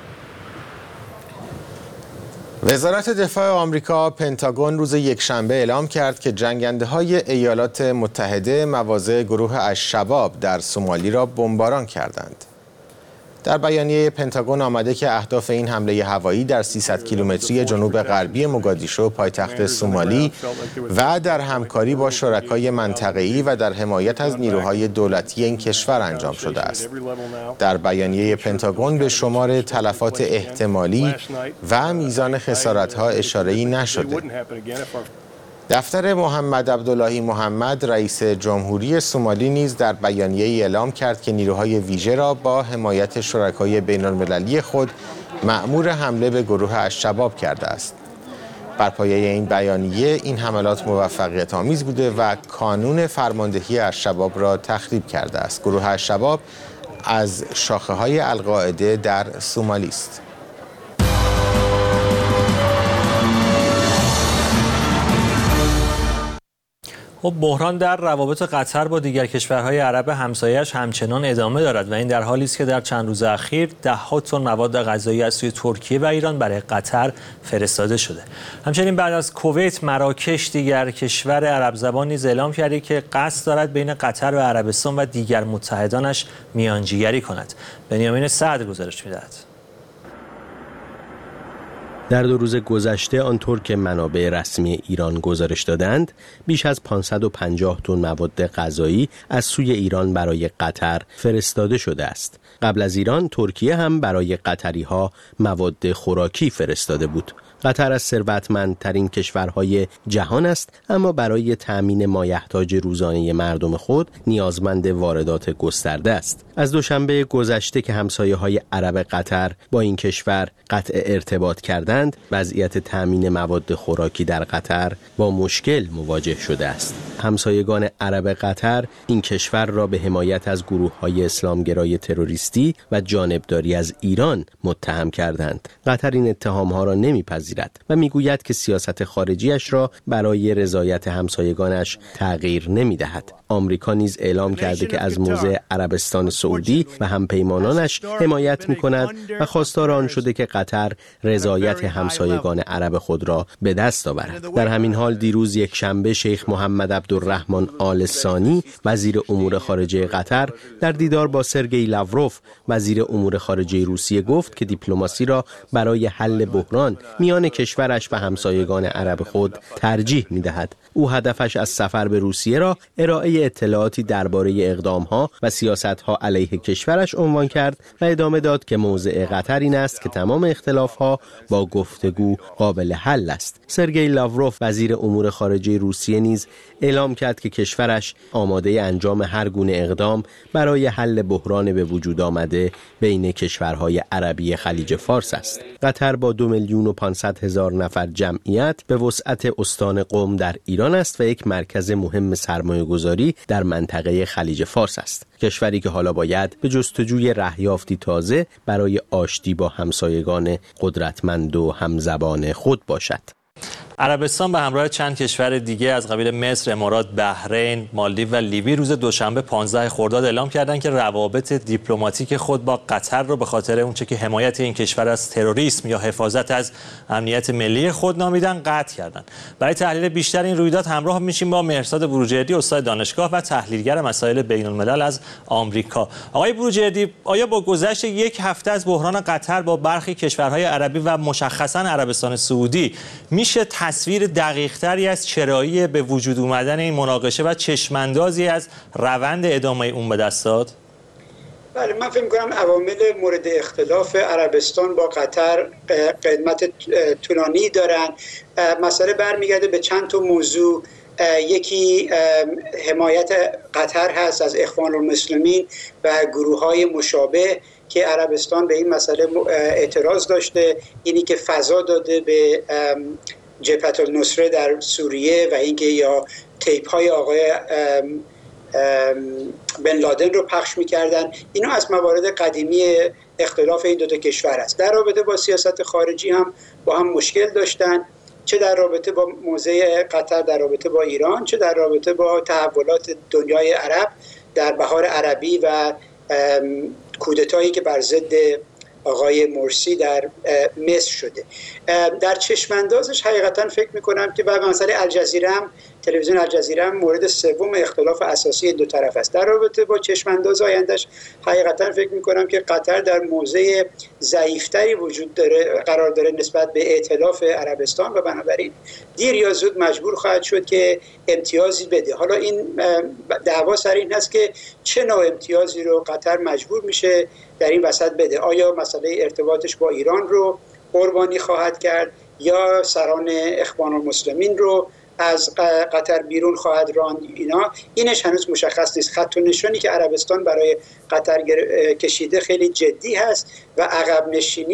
وزارت دفاع آمریکا پنتاگون روز یکشنبه اعلام کرد که جنگنده‌های ایالات متحده مواضع گروه الشباب در سومالی را بمباران کردند. در بیانیه پنتاگون آمده که اهداف این حمله هوایی در 300 کیلومتری جنوب غربی موگادیشو پایتخت سومالی و در همکاری با شرکای منطقه‌ای و در حمایت از نیروهای دولتی این کشور انجام شده است. در بیانیه پنتاگون به شمار تلفات احتمالی و میزان خسارت‌ها اشاره‌ای نشده. دفتر محمد عبداللهی محمد رئیس جمهوری سومالی نیز در بیانیه‌ای اعلام کرد که نیروهای ویژه را با حمایت شرکای بین‌المللی خود مأمور حمله به گروه الشباب کرده است. بر پایه این بیانیه این حملات موفقیت آمیز بوده و کانون فرماندهی الشباب را تخریب کرده است. گروه الشباب از شاخه‌های القاعده در سومالی است. خب بحران در روابط قطر با دیگر کشورهای عرب همسایه‌اش همچنان ادامه دارد و این در حالی است که در چند روز اخیر ده‌ها تن مواد غذایی از سوی ترکیه و ایران برای قطر فرستاده شده. همچنین بعد از کویت، مراکش دیگر کشور عرب زبان نیز اعلام کرده که قصد دارد بین قطر و عربستان و دیگر متحدانش میانجیگری کند. بنیامین صدر گزارش می‌دهد. در 2 روز گذشته آنطور که منابع رسمی ایران گزارش دادند، بیش از 550 تن مواد غذایی از سوی ایران برای قطر فرستاده شده است. قبل از ایران، ترکیه هم برای قطری‌ها مواد خوراکی فرستاده بود. قطر از ثروتمندترین کشورهای جهان است، اما برای تأمین مایحتاج روزانه مردم خود نیازمند واردات گسترده است. از دوشنبه گذشته که همسایه‌های عرب قطر با این کشور قطع ارتباط کردند، وضعیت تأمین مواد خوراکی در قطر با مشکل مواجه شده است. همسایگان عرب قطر این کشور را به حمایت از گروه‌های اسلامگرای تروریستی و جانبداری از ایران متهم کردند. قطر این اتهام‌ها را نمی‌پذیرد و می‌گوید که سیاست خارجیش را برای رضایت همسایگانش تغییر نمی‌دهد. آمریکا نیز اعلام کرده که از موضع عربستان سعودی و همپیمانانش حمایت می‌کند و خواستار آن شده که قطر رضایت همسایگان عرب خود را به دست آورد. در همین حال دیروز یکشنبه شیخ محمد عبدالرحمن آل ثانی وزیر امور خارجه قطر در دیدار با سرگئی لاوروف وزیر امور خارجه روسیه گفت که دیپلماسی را برای حل بحران میان کشورش و همسایگان عرب خود ترجیح می‌دهد. او هدفش از سفر به روسیه را ارائه اطلاعاتی درباره اقدام‌ها و سیاست‌ها علیه کشورش عنوان کرد و ادامه داد که موضع قطر این است که تمام اختلاف‌ها با گفتگو قابل حل است. سرگئی لاوروف وزیر امور خارجه روسیه نیز اعلام کرد که کشورش آماده انجام هر گونه اقدام برای حل بحران به وجود آمده بین کشورهای عربی خلیج فارس است. قطر با 2,500,000 نفر جمعیت به وسعت استان قم در ایران است و یک مرکز مهم سرمایه‌گذاری در منطقه خلیج فارس است. کشوری که حالا باید به جستجوی رهیافتی تازه برای آشتی با همسایگان قدرتمند و همزبان خود باشد. عربستان به همراه چند کشور دیگه از قبیل مصر، امارات، بحرین، مالدیو و لیبی روز دوشنبه 15 خرداد اعلام کردند که روابط دیپلماتیک خود با قطر رو به خاطر اونچه که حمایت این کشور از تروریسم یا حفاظت از امنیت ملی خود نامیدن قطع کردند. برای تحلیل بیشتر این رویداد همراه میشیم با مهرزاد بروجردی، استاد دانشگاه و تحلیلگر مسائل بین‌الملل از آمریکا. آقای بروجردی، آیا با گذشت یک هفته از بحران قطر با برخی کشورهای عربی و مشخصاً عربستان سعودی میشه تصویر دقیق‌تری از چرایی به وجود اومدن این مناقشه و چشماندازی از روند ادامه اون به دست داد؟ بله، من فکر می‌کنم عوامل مورد اختلاف عربستان با قطر قدمت طولانی دارن. مسئله برمیگرده به چند تا موضوع. یکی حمایت قطر هست از اخوان المسلمین و گروه‌های مشابه که عربستان به این مسئله اعتراض داشته، اینی که فضا داده به جبهت النصره در سوریه و اینکه یا تیپ های آقای بن لادن رو پخش می‌کردن. اینا از موارد قدیمی اختلاف این دو تا کشور است. در رابطه با سیاست خارجی هم با هم مشکل داشتن، چه در رابطه با موضع قطر در رابطه با ایران، چه در رابطه با تحولات دنیای عرب در بهار عربی و کودتایی که بر ضد آقای مرسی در مصر شده. در چشماندازش حقیقتا فکر میکنم که بعد مسئله الجزیره هم تلویزیون الجزیره هم مورد سوم اختلاف اساسی دو طرف است. در رابطه با چشمانداز آیندهش حقیقتا فکر می‌کنم که قطر در موضع ضعیف‌تری قرار داره نسبت به ائتلاف عربستان و بنابراین دیر یا زود مجبور خواهد شد که امتیازی بده. حالا این دعوا سر این هست که چه نوع امتیازی رو قطر مجبور میشه در این وسط بده. آیا مسئله ارتباطش با ایران رو قربانی خواهد کرد یا سران اخوان المسلمین رو از قطر بیرون خواهد راند؟ اینش هنوز مشخص نیست. خط و نشانی که عربستان برای قطر کشیده خیلی جدی هست و عقب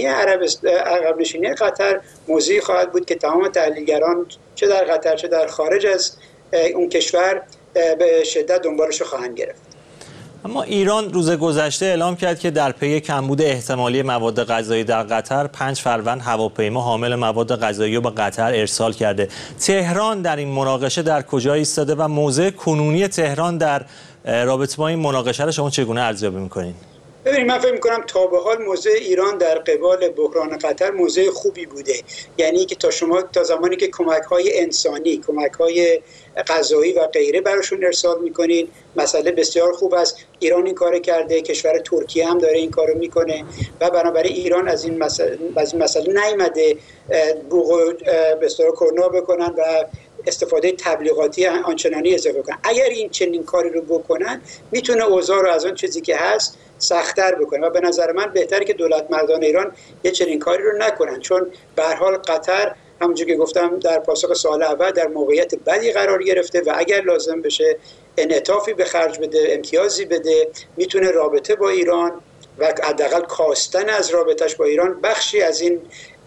نشینی قطر موضوعی خواهد بود که تمام تحلیلگران چه در قطر چه در خارج از اون کشور به شدت دنبالش رو خواهند گرفت. اما ایران روز گذشته اعلام کرد که در پی کمبود احتمالی مواد غذایی در قطر 5 فروند هواپیما حامل مواد غذایی رو به قطر ارسال کرده. تهران در این مناقشه در کجا ایستاده و موضع کنونی تهران در رابطه با این مناقشه را شما چگونه ارزیابی می‌کنید؟ ببینید، من فکر می‌کنم تا به حال موضع ایران در قبال بحران قطر موضع خوبی بوده. یعنی که تا زمانی که کمک‌های انسانی، کمک‌های غذایی و غیره براشون ارسال می‌کنین، مسئله بسیار خوب است. ایران این کارو کرده، کشور ترکیه هم داره این کارو می‌کنه و بنابراین ایران از این مسئله نیامده بوق به اصطلاح کرونا بکنن و استفاده تبلیغاتی آنچنانی اضافه کنن. اگر این چنین کاری رو بکنن میتونه اوضاع رو از اون چیزی که هست سخت‌تر بکنه و به نظر من بهتره که دولت مردان ایران یه چنین کاری رو نکنن، چون به هر حال قطر همونجوری که گفتم در پاسخ سوال اول در موقعیت بدی قرار گرفته و اگر لازم بشه انعطافی به خرج بده، امتیازی بده، میتونه رابطه با ایران و حداقل کاستن از رابطش با ایران بخشی از این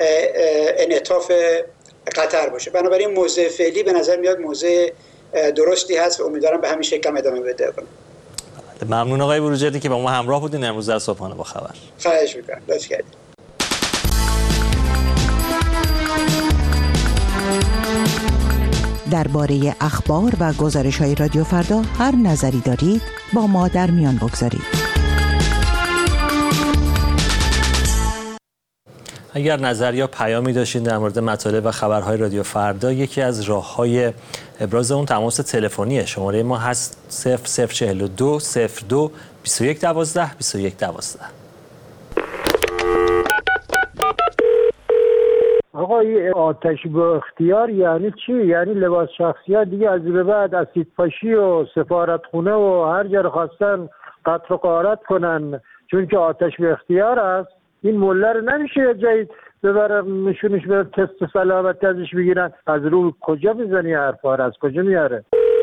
انعطاف قطر باشه. بنابراین موضع فعلی به نظر میاد موضع درستی هست و امیدوارم به همین شکل هم ادامه بده. ممنون آقای بروجردی که با ما همراه بودین امروز در صبحانه با خبر. خواهش می‌کنم. لطف کردید. درباره اخبار و گزارش‌های رادیو فردا هر نظری دارید با ما در میان بگذارید. اگر نظر یا پیامی داشتین در مورد مطالب و خبرهای رادیو فردا، یکی از راه‌های ابراز اون تماس تلفنیه. شماره ما هست 0042 02 21 12 21 12. آقا این آتش با اختیار یعنی چی؟ یعنی لباس شخصیت دیگه از به بعد اسیدپاشی و سفارتخونه و هر جا رو خواستن قتل و غارت کنن چون که آتش به اختیار است. این مله رو نمیشه یه جایی ببرن نشونش به تست سلامت ازش بگیرن. از رو کجا میزنی حرفا رو؟ از کجا میاره؟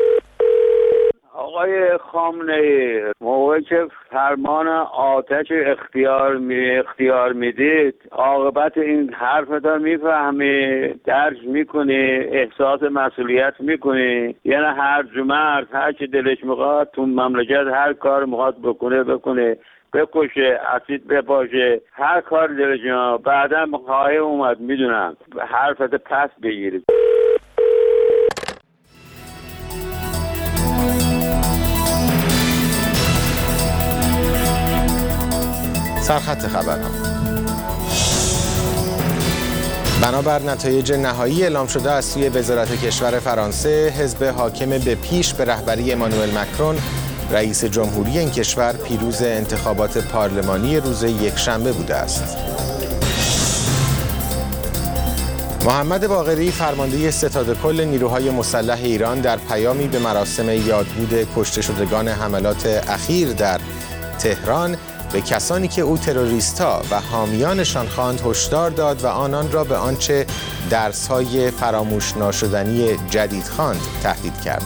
آقای خامنه‌ای، موقعی که فرمان آتش اختیار میدید عاقبت این حرفت رو میفهمی، درک میکنی، احساس مسئولیت میکنی. یعنی هر مرد هر چی دلش میخواد تو مملکت هر کار میخواد بکنه، بکشه، اسید بپاشه، هر کار دلش میخواد. بعدا خواهی اومد میدونم حرفت پس بگیرید. سرخط خبرها. بنابر نتایج نهایی اعلام شده از سوی وزارت کشور فرانسه، حزب حاکم به پیش به رهبری امانوئل مکرون رئیس جمهوری این کشور پیروز انتخابات پارلمانی روز یکشنبه بوده است. محمد باقری فرمانده ستاد کل نیروهای مسلح ایران در پیامی به مراسم یادبود کشته شدگان حملات اخیر در تهران به کسانی که او تروریست‌ها و حامیانشان خواند هشدار داد و آنان را به آنچه درس‌های فراموش ناشدنی جدید خواند تهدید کرد.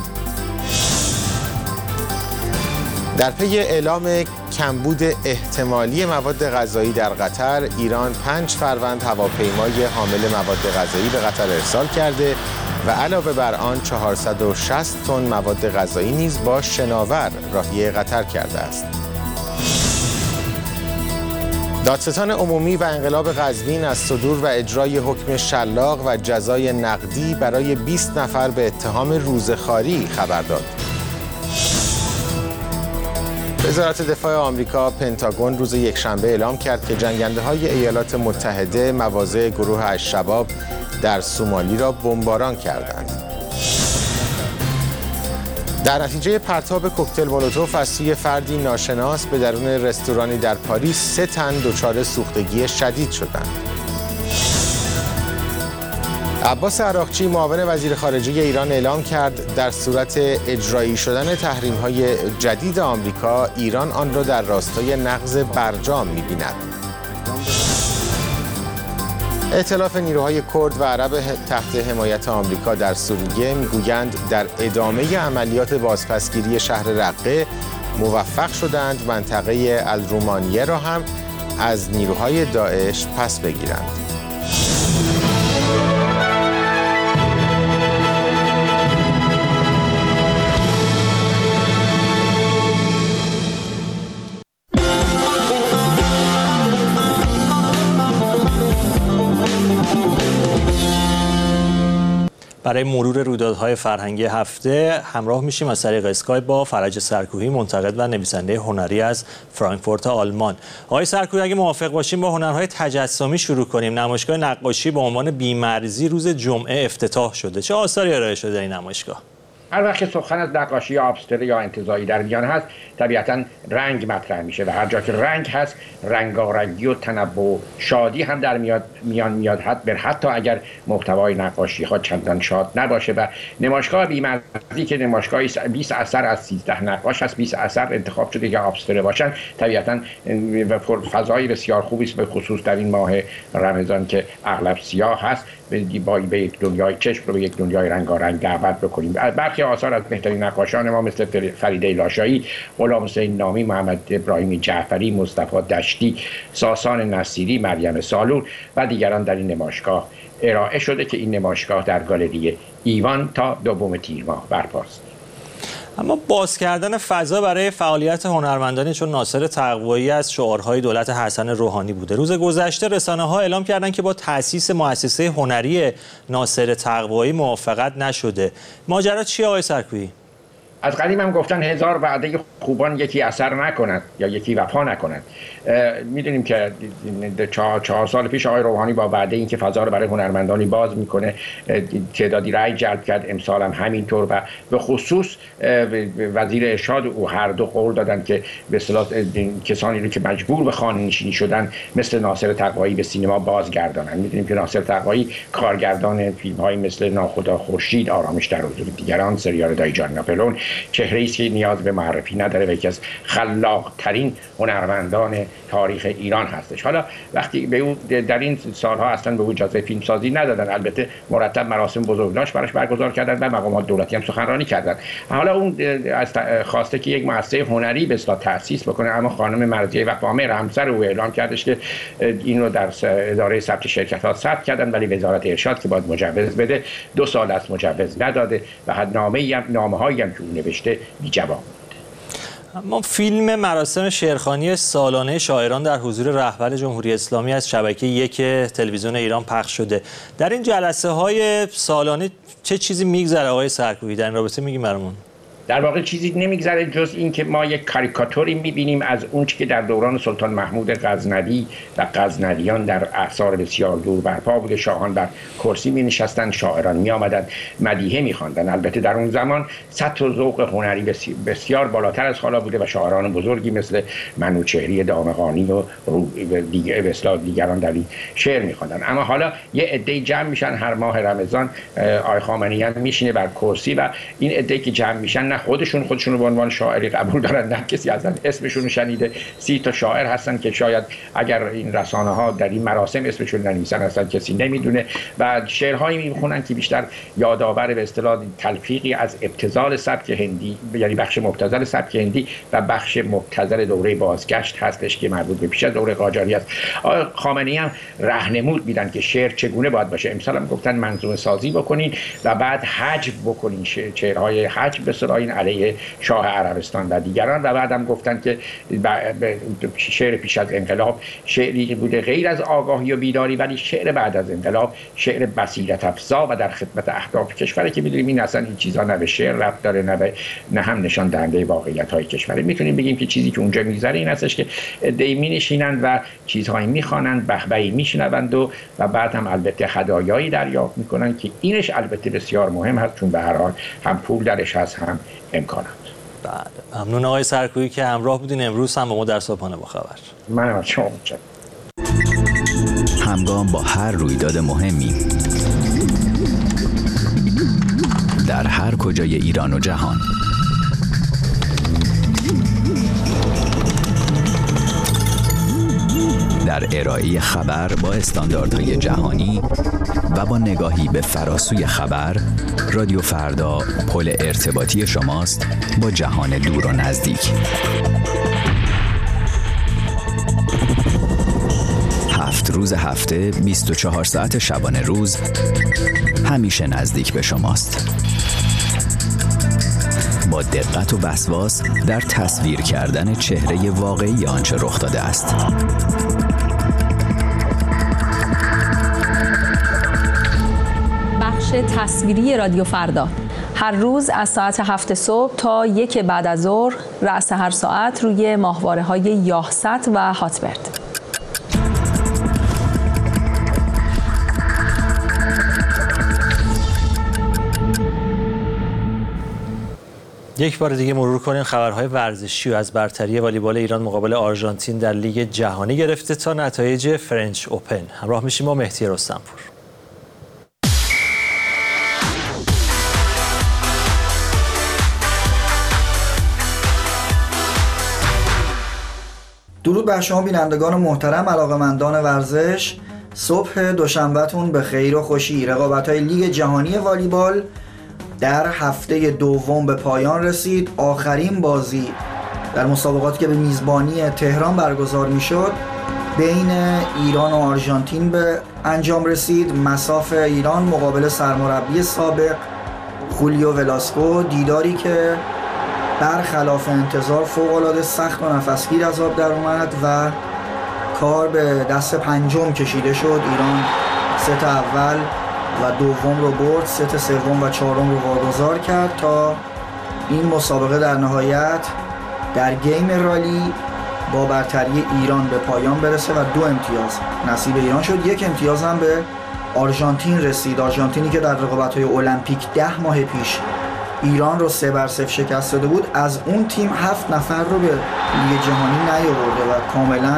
در پی اعلام کمبود احتمالی مواد غذایی در قطر، ایران 5 فروند هواپیمای حامل مواد غذایی به قطر ارسال کرده و علاوه بر آن 460 تن مواد غذایی نیز با شناور راهی قطر کرده است. دادستان عمومی و انقلاب قزوین از صدور و اجرای حکم شلاق و جزای نقدی برای 20 نفر به اتهام روزخواری خبر داد. وزارت دفاع آمریکا پنتاگون روز یکشنبه اعلام کرد که جنگنده‌های ایالات متحده مواضع گروه الشباب در سومالی را بمباران کردند. در نتیجه پرتاب کوکتل مولوتوف از سوی فردی ناشناس به درون رستورانی در پاریس 3 تن دچار سوختگی شدید شدند. عباس عراقچی معاون وزیر خارجه ایران اعلام کرد در صورت اجرایی شدن تحریم‌های جدید آمریکا، ایران آن را در راستای نقض برجام می‌بیند. ائتلاف نیروهای کرد و عرب تحت حمایت آمریکا در سوریه میگویند در ادامه عملیات بازپسگیری شهر رقه موفق شدند منطقه الرومانیه را هم از نیروهای داعش پس بگیرند. برای مرور رویدادهای فرهنگی هفته همراه میشیم از طریق اسکایپ با فرج سرکوهی، منتقد و نویسنده هنری از فرانکفورت آلمان. آقای سرکوهی، اگه موافق باشیم با هنرهای تجسمی شروع کنیم. نمایشگاه نقاشی با عنوان بی‌مرزی روز جمعه افتتاح شده. چه آثاری ارائه شده در این نمایشگاه؟ هر وقت که سخن از نقاشی ابستره یا انتزاعی در میان هست، طبیعتاً رنگ مطرح میشه و هر جا که رنگ هست، رنگارنگی و تنوع و شادی هم در میان میاد. حتی اگر محتوای نقاشی ها چندان شاد نباشه. و نمایشگاه بی‌مرزی که نمایشگاهی 20 اثر از 13 نقاش هست، 20 اثر انتخاب شده که ابستره باشن، طبیعتاً فضای بسیار خوبی است، به خصوص در این ماه رمضان که اغلب سیاه هست، به یک دنیای چشم رو به یک دنیای رنگارنگ دعوت بکنیم. برخی آثار از بهترین نقاشان ما مثل فریده لاشایی، غلام حسین نامی، محمد ابراهیم جعفری، مصطفی دشتی، ساسان نصیری، مریم سالون و دیگران در این نمایشگاه ارائه شده که این نمایشگاه در گالری ایوان تا 2 تیر ماه برپاست. اما باز کردن فضا برای فعالیت هنرمندانی چون ناصر تقوایی از شعارهای دولت حسن روحانی بوده. روز گذشته رسانه‌ها اعلام کردند که با تأسیس مؤسسه هنری ناصر تقوایی موافقت نشده. ماجرا چیه آقای سرکویی؟ از قدیم هم گفتن 1000 وعده خوبان یکی اثر نکند یا یکی وفا نکند. میدونیم که 4 سال پیش آقای روحانی با وعده این که فضا رو برای هنرمندانی باز میکنه تعدادی رأی جلب کرد، امسال هم همینطور و به خصوص وزیر ارشاد او هر دو قول دادن که به اصطلاح کسانی رو که مجبور به خانه‌نشینی شدن مثل ناصر تقوایی به سینما بازگردانن. میدونیم که ناصر تقوایی کارگردان فیلم‌هایی مثل ناخدا خورشید، آرامش در حضور دیگران، سریال دایی جان ناپلئون، چهره‌ای است که نیاز به معرفی نداره و یکی از خلاق‌ترین هنرمندان تاریخ ایران هستش. حالا وقتی به او در این سالها اصلا به او اجازه فیلمسازی ندادن، البته مرتب مراسم بزرگداشت براش برگزار کردن و مقامات دولتی هم سخنرانی کردن. حالا اون از خواسته که یک مؤسسه هنری به اصطلاح تأسیس بکنه، اما خانم مرضیه وفامه همسر او اعلام کردش که این رو در اداره ثبت شرکت‌ها ثبت کردن، ولی وزارت ارشاد که باید مجوز بده 2 سال از مجوز نداده و حد نامه‌هایی هم که اون نوشته بی‌جواب. اما فیلم مراسم شعرخوانی سالانه شاعران در حضور رهبر جمهوری اسلامی از شبکه 1 تلویزیون ایران پخش شده. در این جلسه های سالانه چه چیزی میگذره آقای سرکوهی؟ در این رابطه میگیم برامون. در واقع چیزی نمیگذره جز این که ما یک کاریکاتوری میبینیم از اون چی که در دوران سلطان محمود غزنوی و غزنویان در اعصار بسیار دور برپا بوده. شاهان بر کرسی می نشستند، شاعران می آمدند مدیحه می خواندند. البته در اون زمان سطح و ذوق هنری بسیار بالاتر از حالا بوده و شاعران بزرگی مثل منوچهری دامغانی و دیگران در این شعر می خواندند. اما حالا یه عده جمع میشن هر ماه رمضان، آقای خامنه‌ای میشینه بر کرسی و این عده که جمع میشن خودشون رو به عنوان شاعری قبول دارن، نه کسی اصلا اسمشون رو شنیده. 30 تا شاعر هستن که شاید اگر این رسانه ها در این مراسم اسمشون ننویسن اصلا کسی نمیدونه و شعرهایی میخونن که بیشتر یادآور به اصطلاح تلفیقی از ابتذال سبک هندی، یعنی بخش مبتذل سبک هندی و بخش مبتذل دوره بازگشت هستش که مربوط به پیش از دوره قاجاری است. خامنه‌ای هم راهنمود میدن که شعر چگونه باید باشه. امسال هم گفتن منظومه سازی بکنین و بعد حجب بکنین، شعرهای حجب به اصطلاح علیه شاه عربستان و دیگران و بعدم گفتن که شعر پیش از انقلاب شعری بوده غیر از آگاهی و بیداری، ولی شعر بعد از انقلاب شعر بصیرت افزا و در خدمت اهداف کشور که می‌دونیم این اصلا این چیزا نه به شعر ربط داره نه هم نشان دهنده واقعیت‌های کشور. میتونیم بگیم که چیزی که اونجا می‌گذره این هستش که عده‌ای می‌نشینند و چیزهایی می‌خوانند، بهبهی می‌شنوند و بعد هم البته هدایایی دریافت می‌کنند که اینش البته بسیار مهم هست، چون به هر حال هم پول درش هست هم امکانات. بله، ممنون آقای سرکویی که همراه بودین امروز هم با ما در صبحانه با خبر. من از شما متشکرم. همگام با هر رویداد مهمی در هر کجای ایران و جهان، در ارائه خبر با استانداردهای جهانی و با نگاهی به فراسوی خبر، رادیو فردا پل ارتباطی شماست با جهان دور و نزدیک. 7 روز هفته، 24 ساعت شبانه روز، همیشه نزدیک به شماست. با دقت و وسواس در تصویر کردن چهره واقعی آنچه رخ داده است. بخش تصویری رادیو فردا هر روز از ساعت 7 صبح تا 1 بعد از ظهر، رأس هر ساعت روی ماهواره‌های یاهست و هاتبرد. یک بار دیگه مرور کنیم خبرهای ورزشی و از برتری والیبال ایران مقابل آرژانتین در لیگ جهانی گرفته تا نتایج فرنچ اوپن. همراه میشیم با مهدی رستمپور. درود بر شما بینندگان محترم، علاقه‌مندان ورزش. صبح دوشنبهتون به خیر و خوشی. رقابت‌های لیگ جهانی والیبال در هفته دوم به پایان رسید. آخرین بازی در مسابقاتی که به میزبانی تهران برگزار میشد بین ایران و آرژانتین به انجام رسید. مصاف ایران مقابل سرمربی سابق خولیو ولاسکو، دیداری که برخلاف انتظار فوق‌العاده سخت و نفسگیر از آب در اومد و کار به دست پنجم کشیده شد. ایران ست اول و دوم رو برد، ست سوم و چهارم رو واگذار کرد تا این مسابقه در نهایت در گیم رالی با برتری ایران به پایان برسه و 2 امتیاز نصیب ایران شد. 1 امتیاز هم به آرژانتین رسید. آرژانتینی که در رقابت‌های المپیک 10 ماه پیش ایران رو 3-0 شکست داده بود، از اون تیم 7 نفر رو به لیگ جهانی نیاورده و کاملا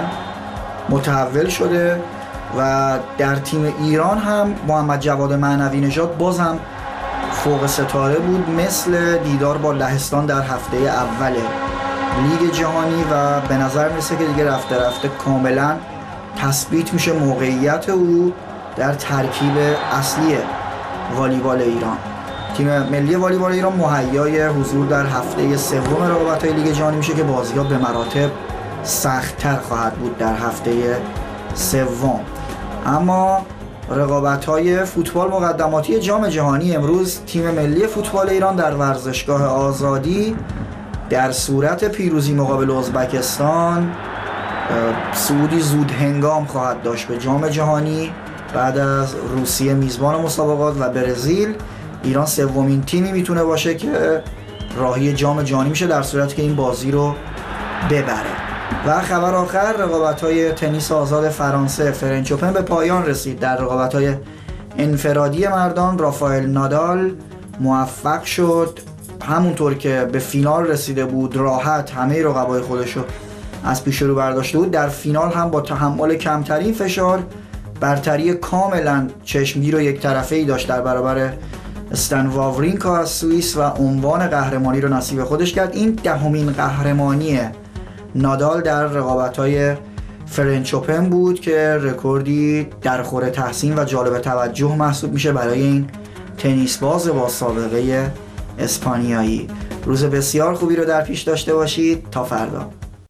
متحول شده. و در تیم ایران هم محمد جواد معنوی نژاد بازم فوق ستاره بود، مثل دیدار با لهستان در هفته اول لیگ جهانی و به نظر میرسه که دیگه رفته رفته کاملا تثبیت میشه موقعیت او در ترکیب اصلی والیبال ایران. تیم ملی والیبال ایران مهیای حضور در هفته سوم رقابت‌های لیگ جهانی میشه که بازی‌ها به مراتب سخت‌تر خواهد بود در هفته سوم. اما رقابت‌های فوتبال مقدماتی جام جهانی امروز تیم ملی فوتبال ایران در ورزشگاه آزادی در صورت پیروزی مقابل ازبکستان صعودی زود هنگام خواهد داشت به جام جهانی. بعد از روسیه میزبان مسابقات و برزیل، ایران سومین تیمی میتونه باشه که راهی جام جهانی میشه در صورتی که این بازی رو ببره. و خبر آخر، رقابت‌های تنیس آزاد فرانسه فرنچ اوپن به پایان رسید. در رقابت‌های انفرادی مردان رافائل نادال موفق شد همونطور که به فینال رسیده بود راحت همه رقبای خودش رو از پیش رو برداشته بود، در فینال هم با تحمل کمترین فشار برتری کاملا چشمگیر و یک طرفه‌ای داشت در برابر استن واورینکا از سوئیس و عنوان قهرمانی رو نصیب خودش کرد. این 10مین قهرمانی نادال در رقابت‌های فرنچ اوپن بود که رکوردی در خور تحسین و جالب توجه محسوب میشه برای این تنیس باز با سابقه اسپانیایی. روز بسیار خوبی رو در پیش داشته باشید. تا فردا.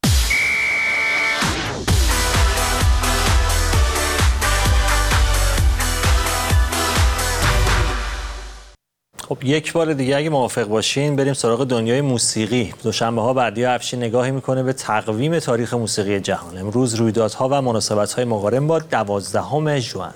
خب یک بار دیگه اگه موافق باشین بریم سراغ دنیای موسیقی. دوشنبه‌ها بردیا افشین نگاهی میکنه به تقویم تاریخ موسیقی جهان. امروز رویدادها و مناسبت‌های مقارن با 12 ژوئن.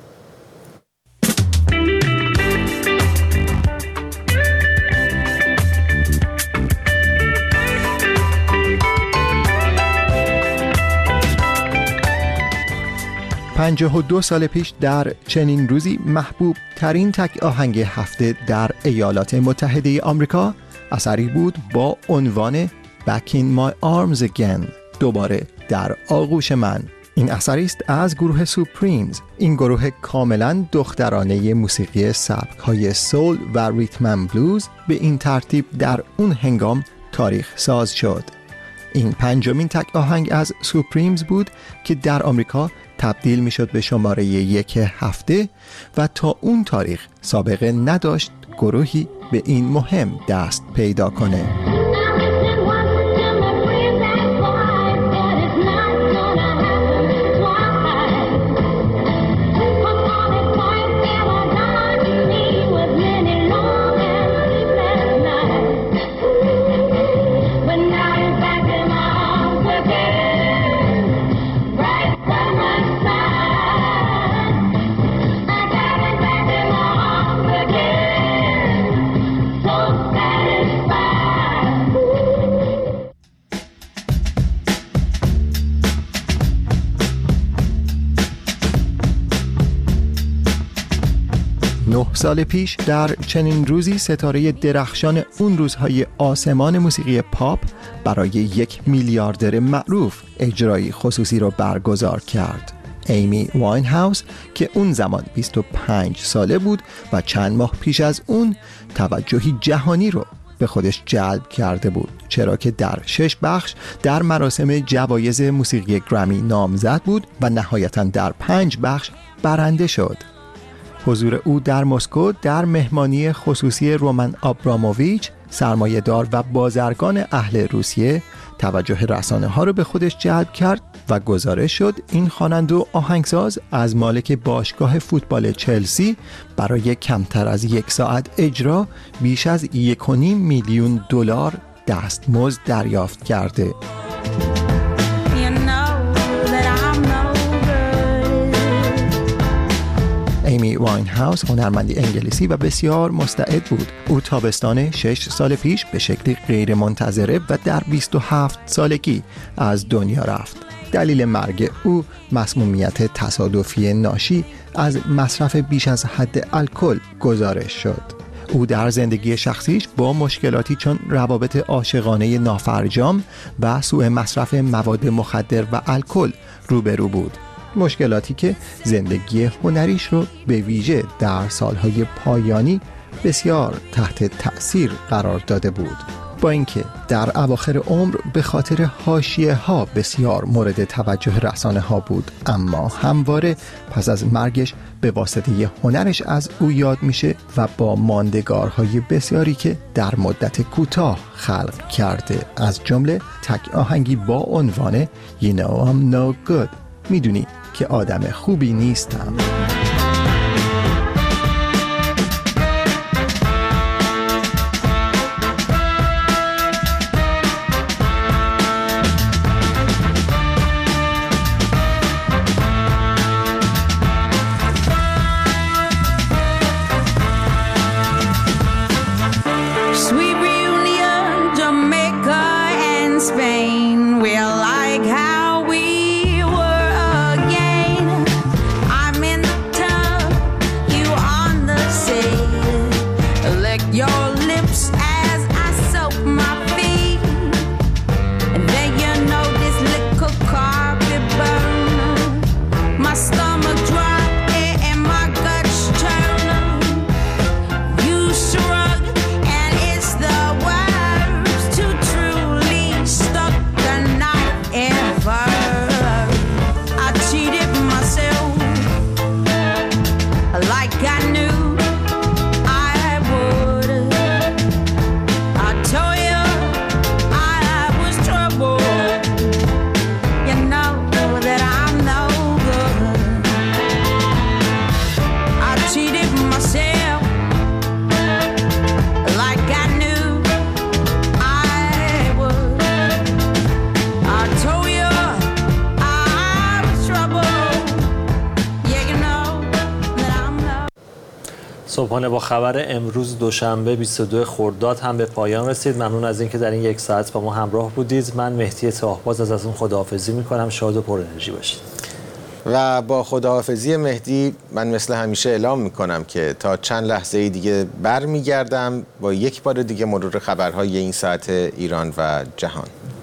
دو سال پیش در چنین روزی محبوب ترین تک آهنگ هفته در ایالات متحده آمریکا اثری بود با عنوان Back in my arms again، دوباره در آغوش من. این اثری است از گروه سوپریمز. این گروه کاملا دخترانه موسیقی سبک‌های سول و ریتم بلوز به این ترتیب در اون هنگام تاریخ ساز شد. این پنجمین تک آهنگ از سوپریمز بود که در آمریکا تبدیل می شد به شماره 1 هفته و تا اون تاریخ سابقه نداشت گروهی به این مهم دست پیدا کنه. سال پیش در چنین روزی ستاره درخشان اون روزهای آسمان موسیقی پاپ برای یک میلیاردر معروف اجرایی خصوصی رو برگزار کرد. ایمی واینهاوس که اون زمان 25 ساله بود و چند ماه پیش از اون توجهی جهانی رو به خودش جلب کرده بود، چرا که در 6 بخش در مراسم جوایز موسیقی گرمی نامزد بود و نهایتاً در 5 بخش برنده شد. حضور او در مسکو در مهمانی خصوصی رومن آبراموویچ، سرمایه‌دار و بازرگان اهل روسیه، توجه رسانه ها رو به خودش جلب کرد و گزارش شد این خواننده و آهنگساز از مالک باشگاه فوتبال چلسی برای کمتر از 1 ساعت اجرا بیش از 1.5 میلیون دلار دستمزد دریافت کرده. ایمی واینهاوس هنرمندی انگلیسی و بسیار مستعد بود. او تابستان 6 سال پیش به شکلی غیر منتظره و در 27 سالگی از دنیا رفت. دلیل مرگ او مسمومیت تصادفی ناشی از مصرف بیش از حد الکل گزارش شد. او در زندگی شخصیش با مشکلاتی چون روابط عاشقانه نافرجام و سوء مصرف مواد مخدر و الکل روبرو بود. مشکلاتی که زندگی هنریش رو به ویژه در سالهای پایانی بسیار تحت تأثیر قرار داده بود. با اینکه در اواخر عمر به خاطر حاشیه‌ها بسیار مورد توجه رسانه ها بود، اما همواره پس از مرگش به واسطه هنرش از او یاد میشه و با ماندگارهای بسیاری که در مدت کوتاه خلق کرده، از جمله تک آهنگی با عنوان You Know I'm No Good، میدونی که آدم خوبی نیستم. صبحانه با خبر امروز دوشنبه 22 خرداد هم به پایان رسید. ممنون از اینکه در این 1 ساعت با ما همراه بودید. من مهدی طاهباز از اون خداحافظی میکنم. شاد و پر انرژی باشید. و با خداحافظی مهدی من مثل همیشه اعلام میکنم که تا چند لحظه دیگه برمیگردم با یک بار دیگه مرور خبرهای این ساعت ایران و جهان.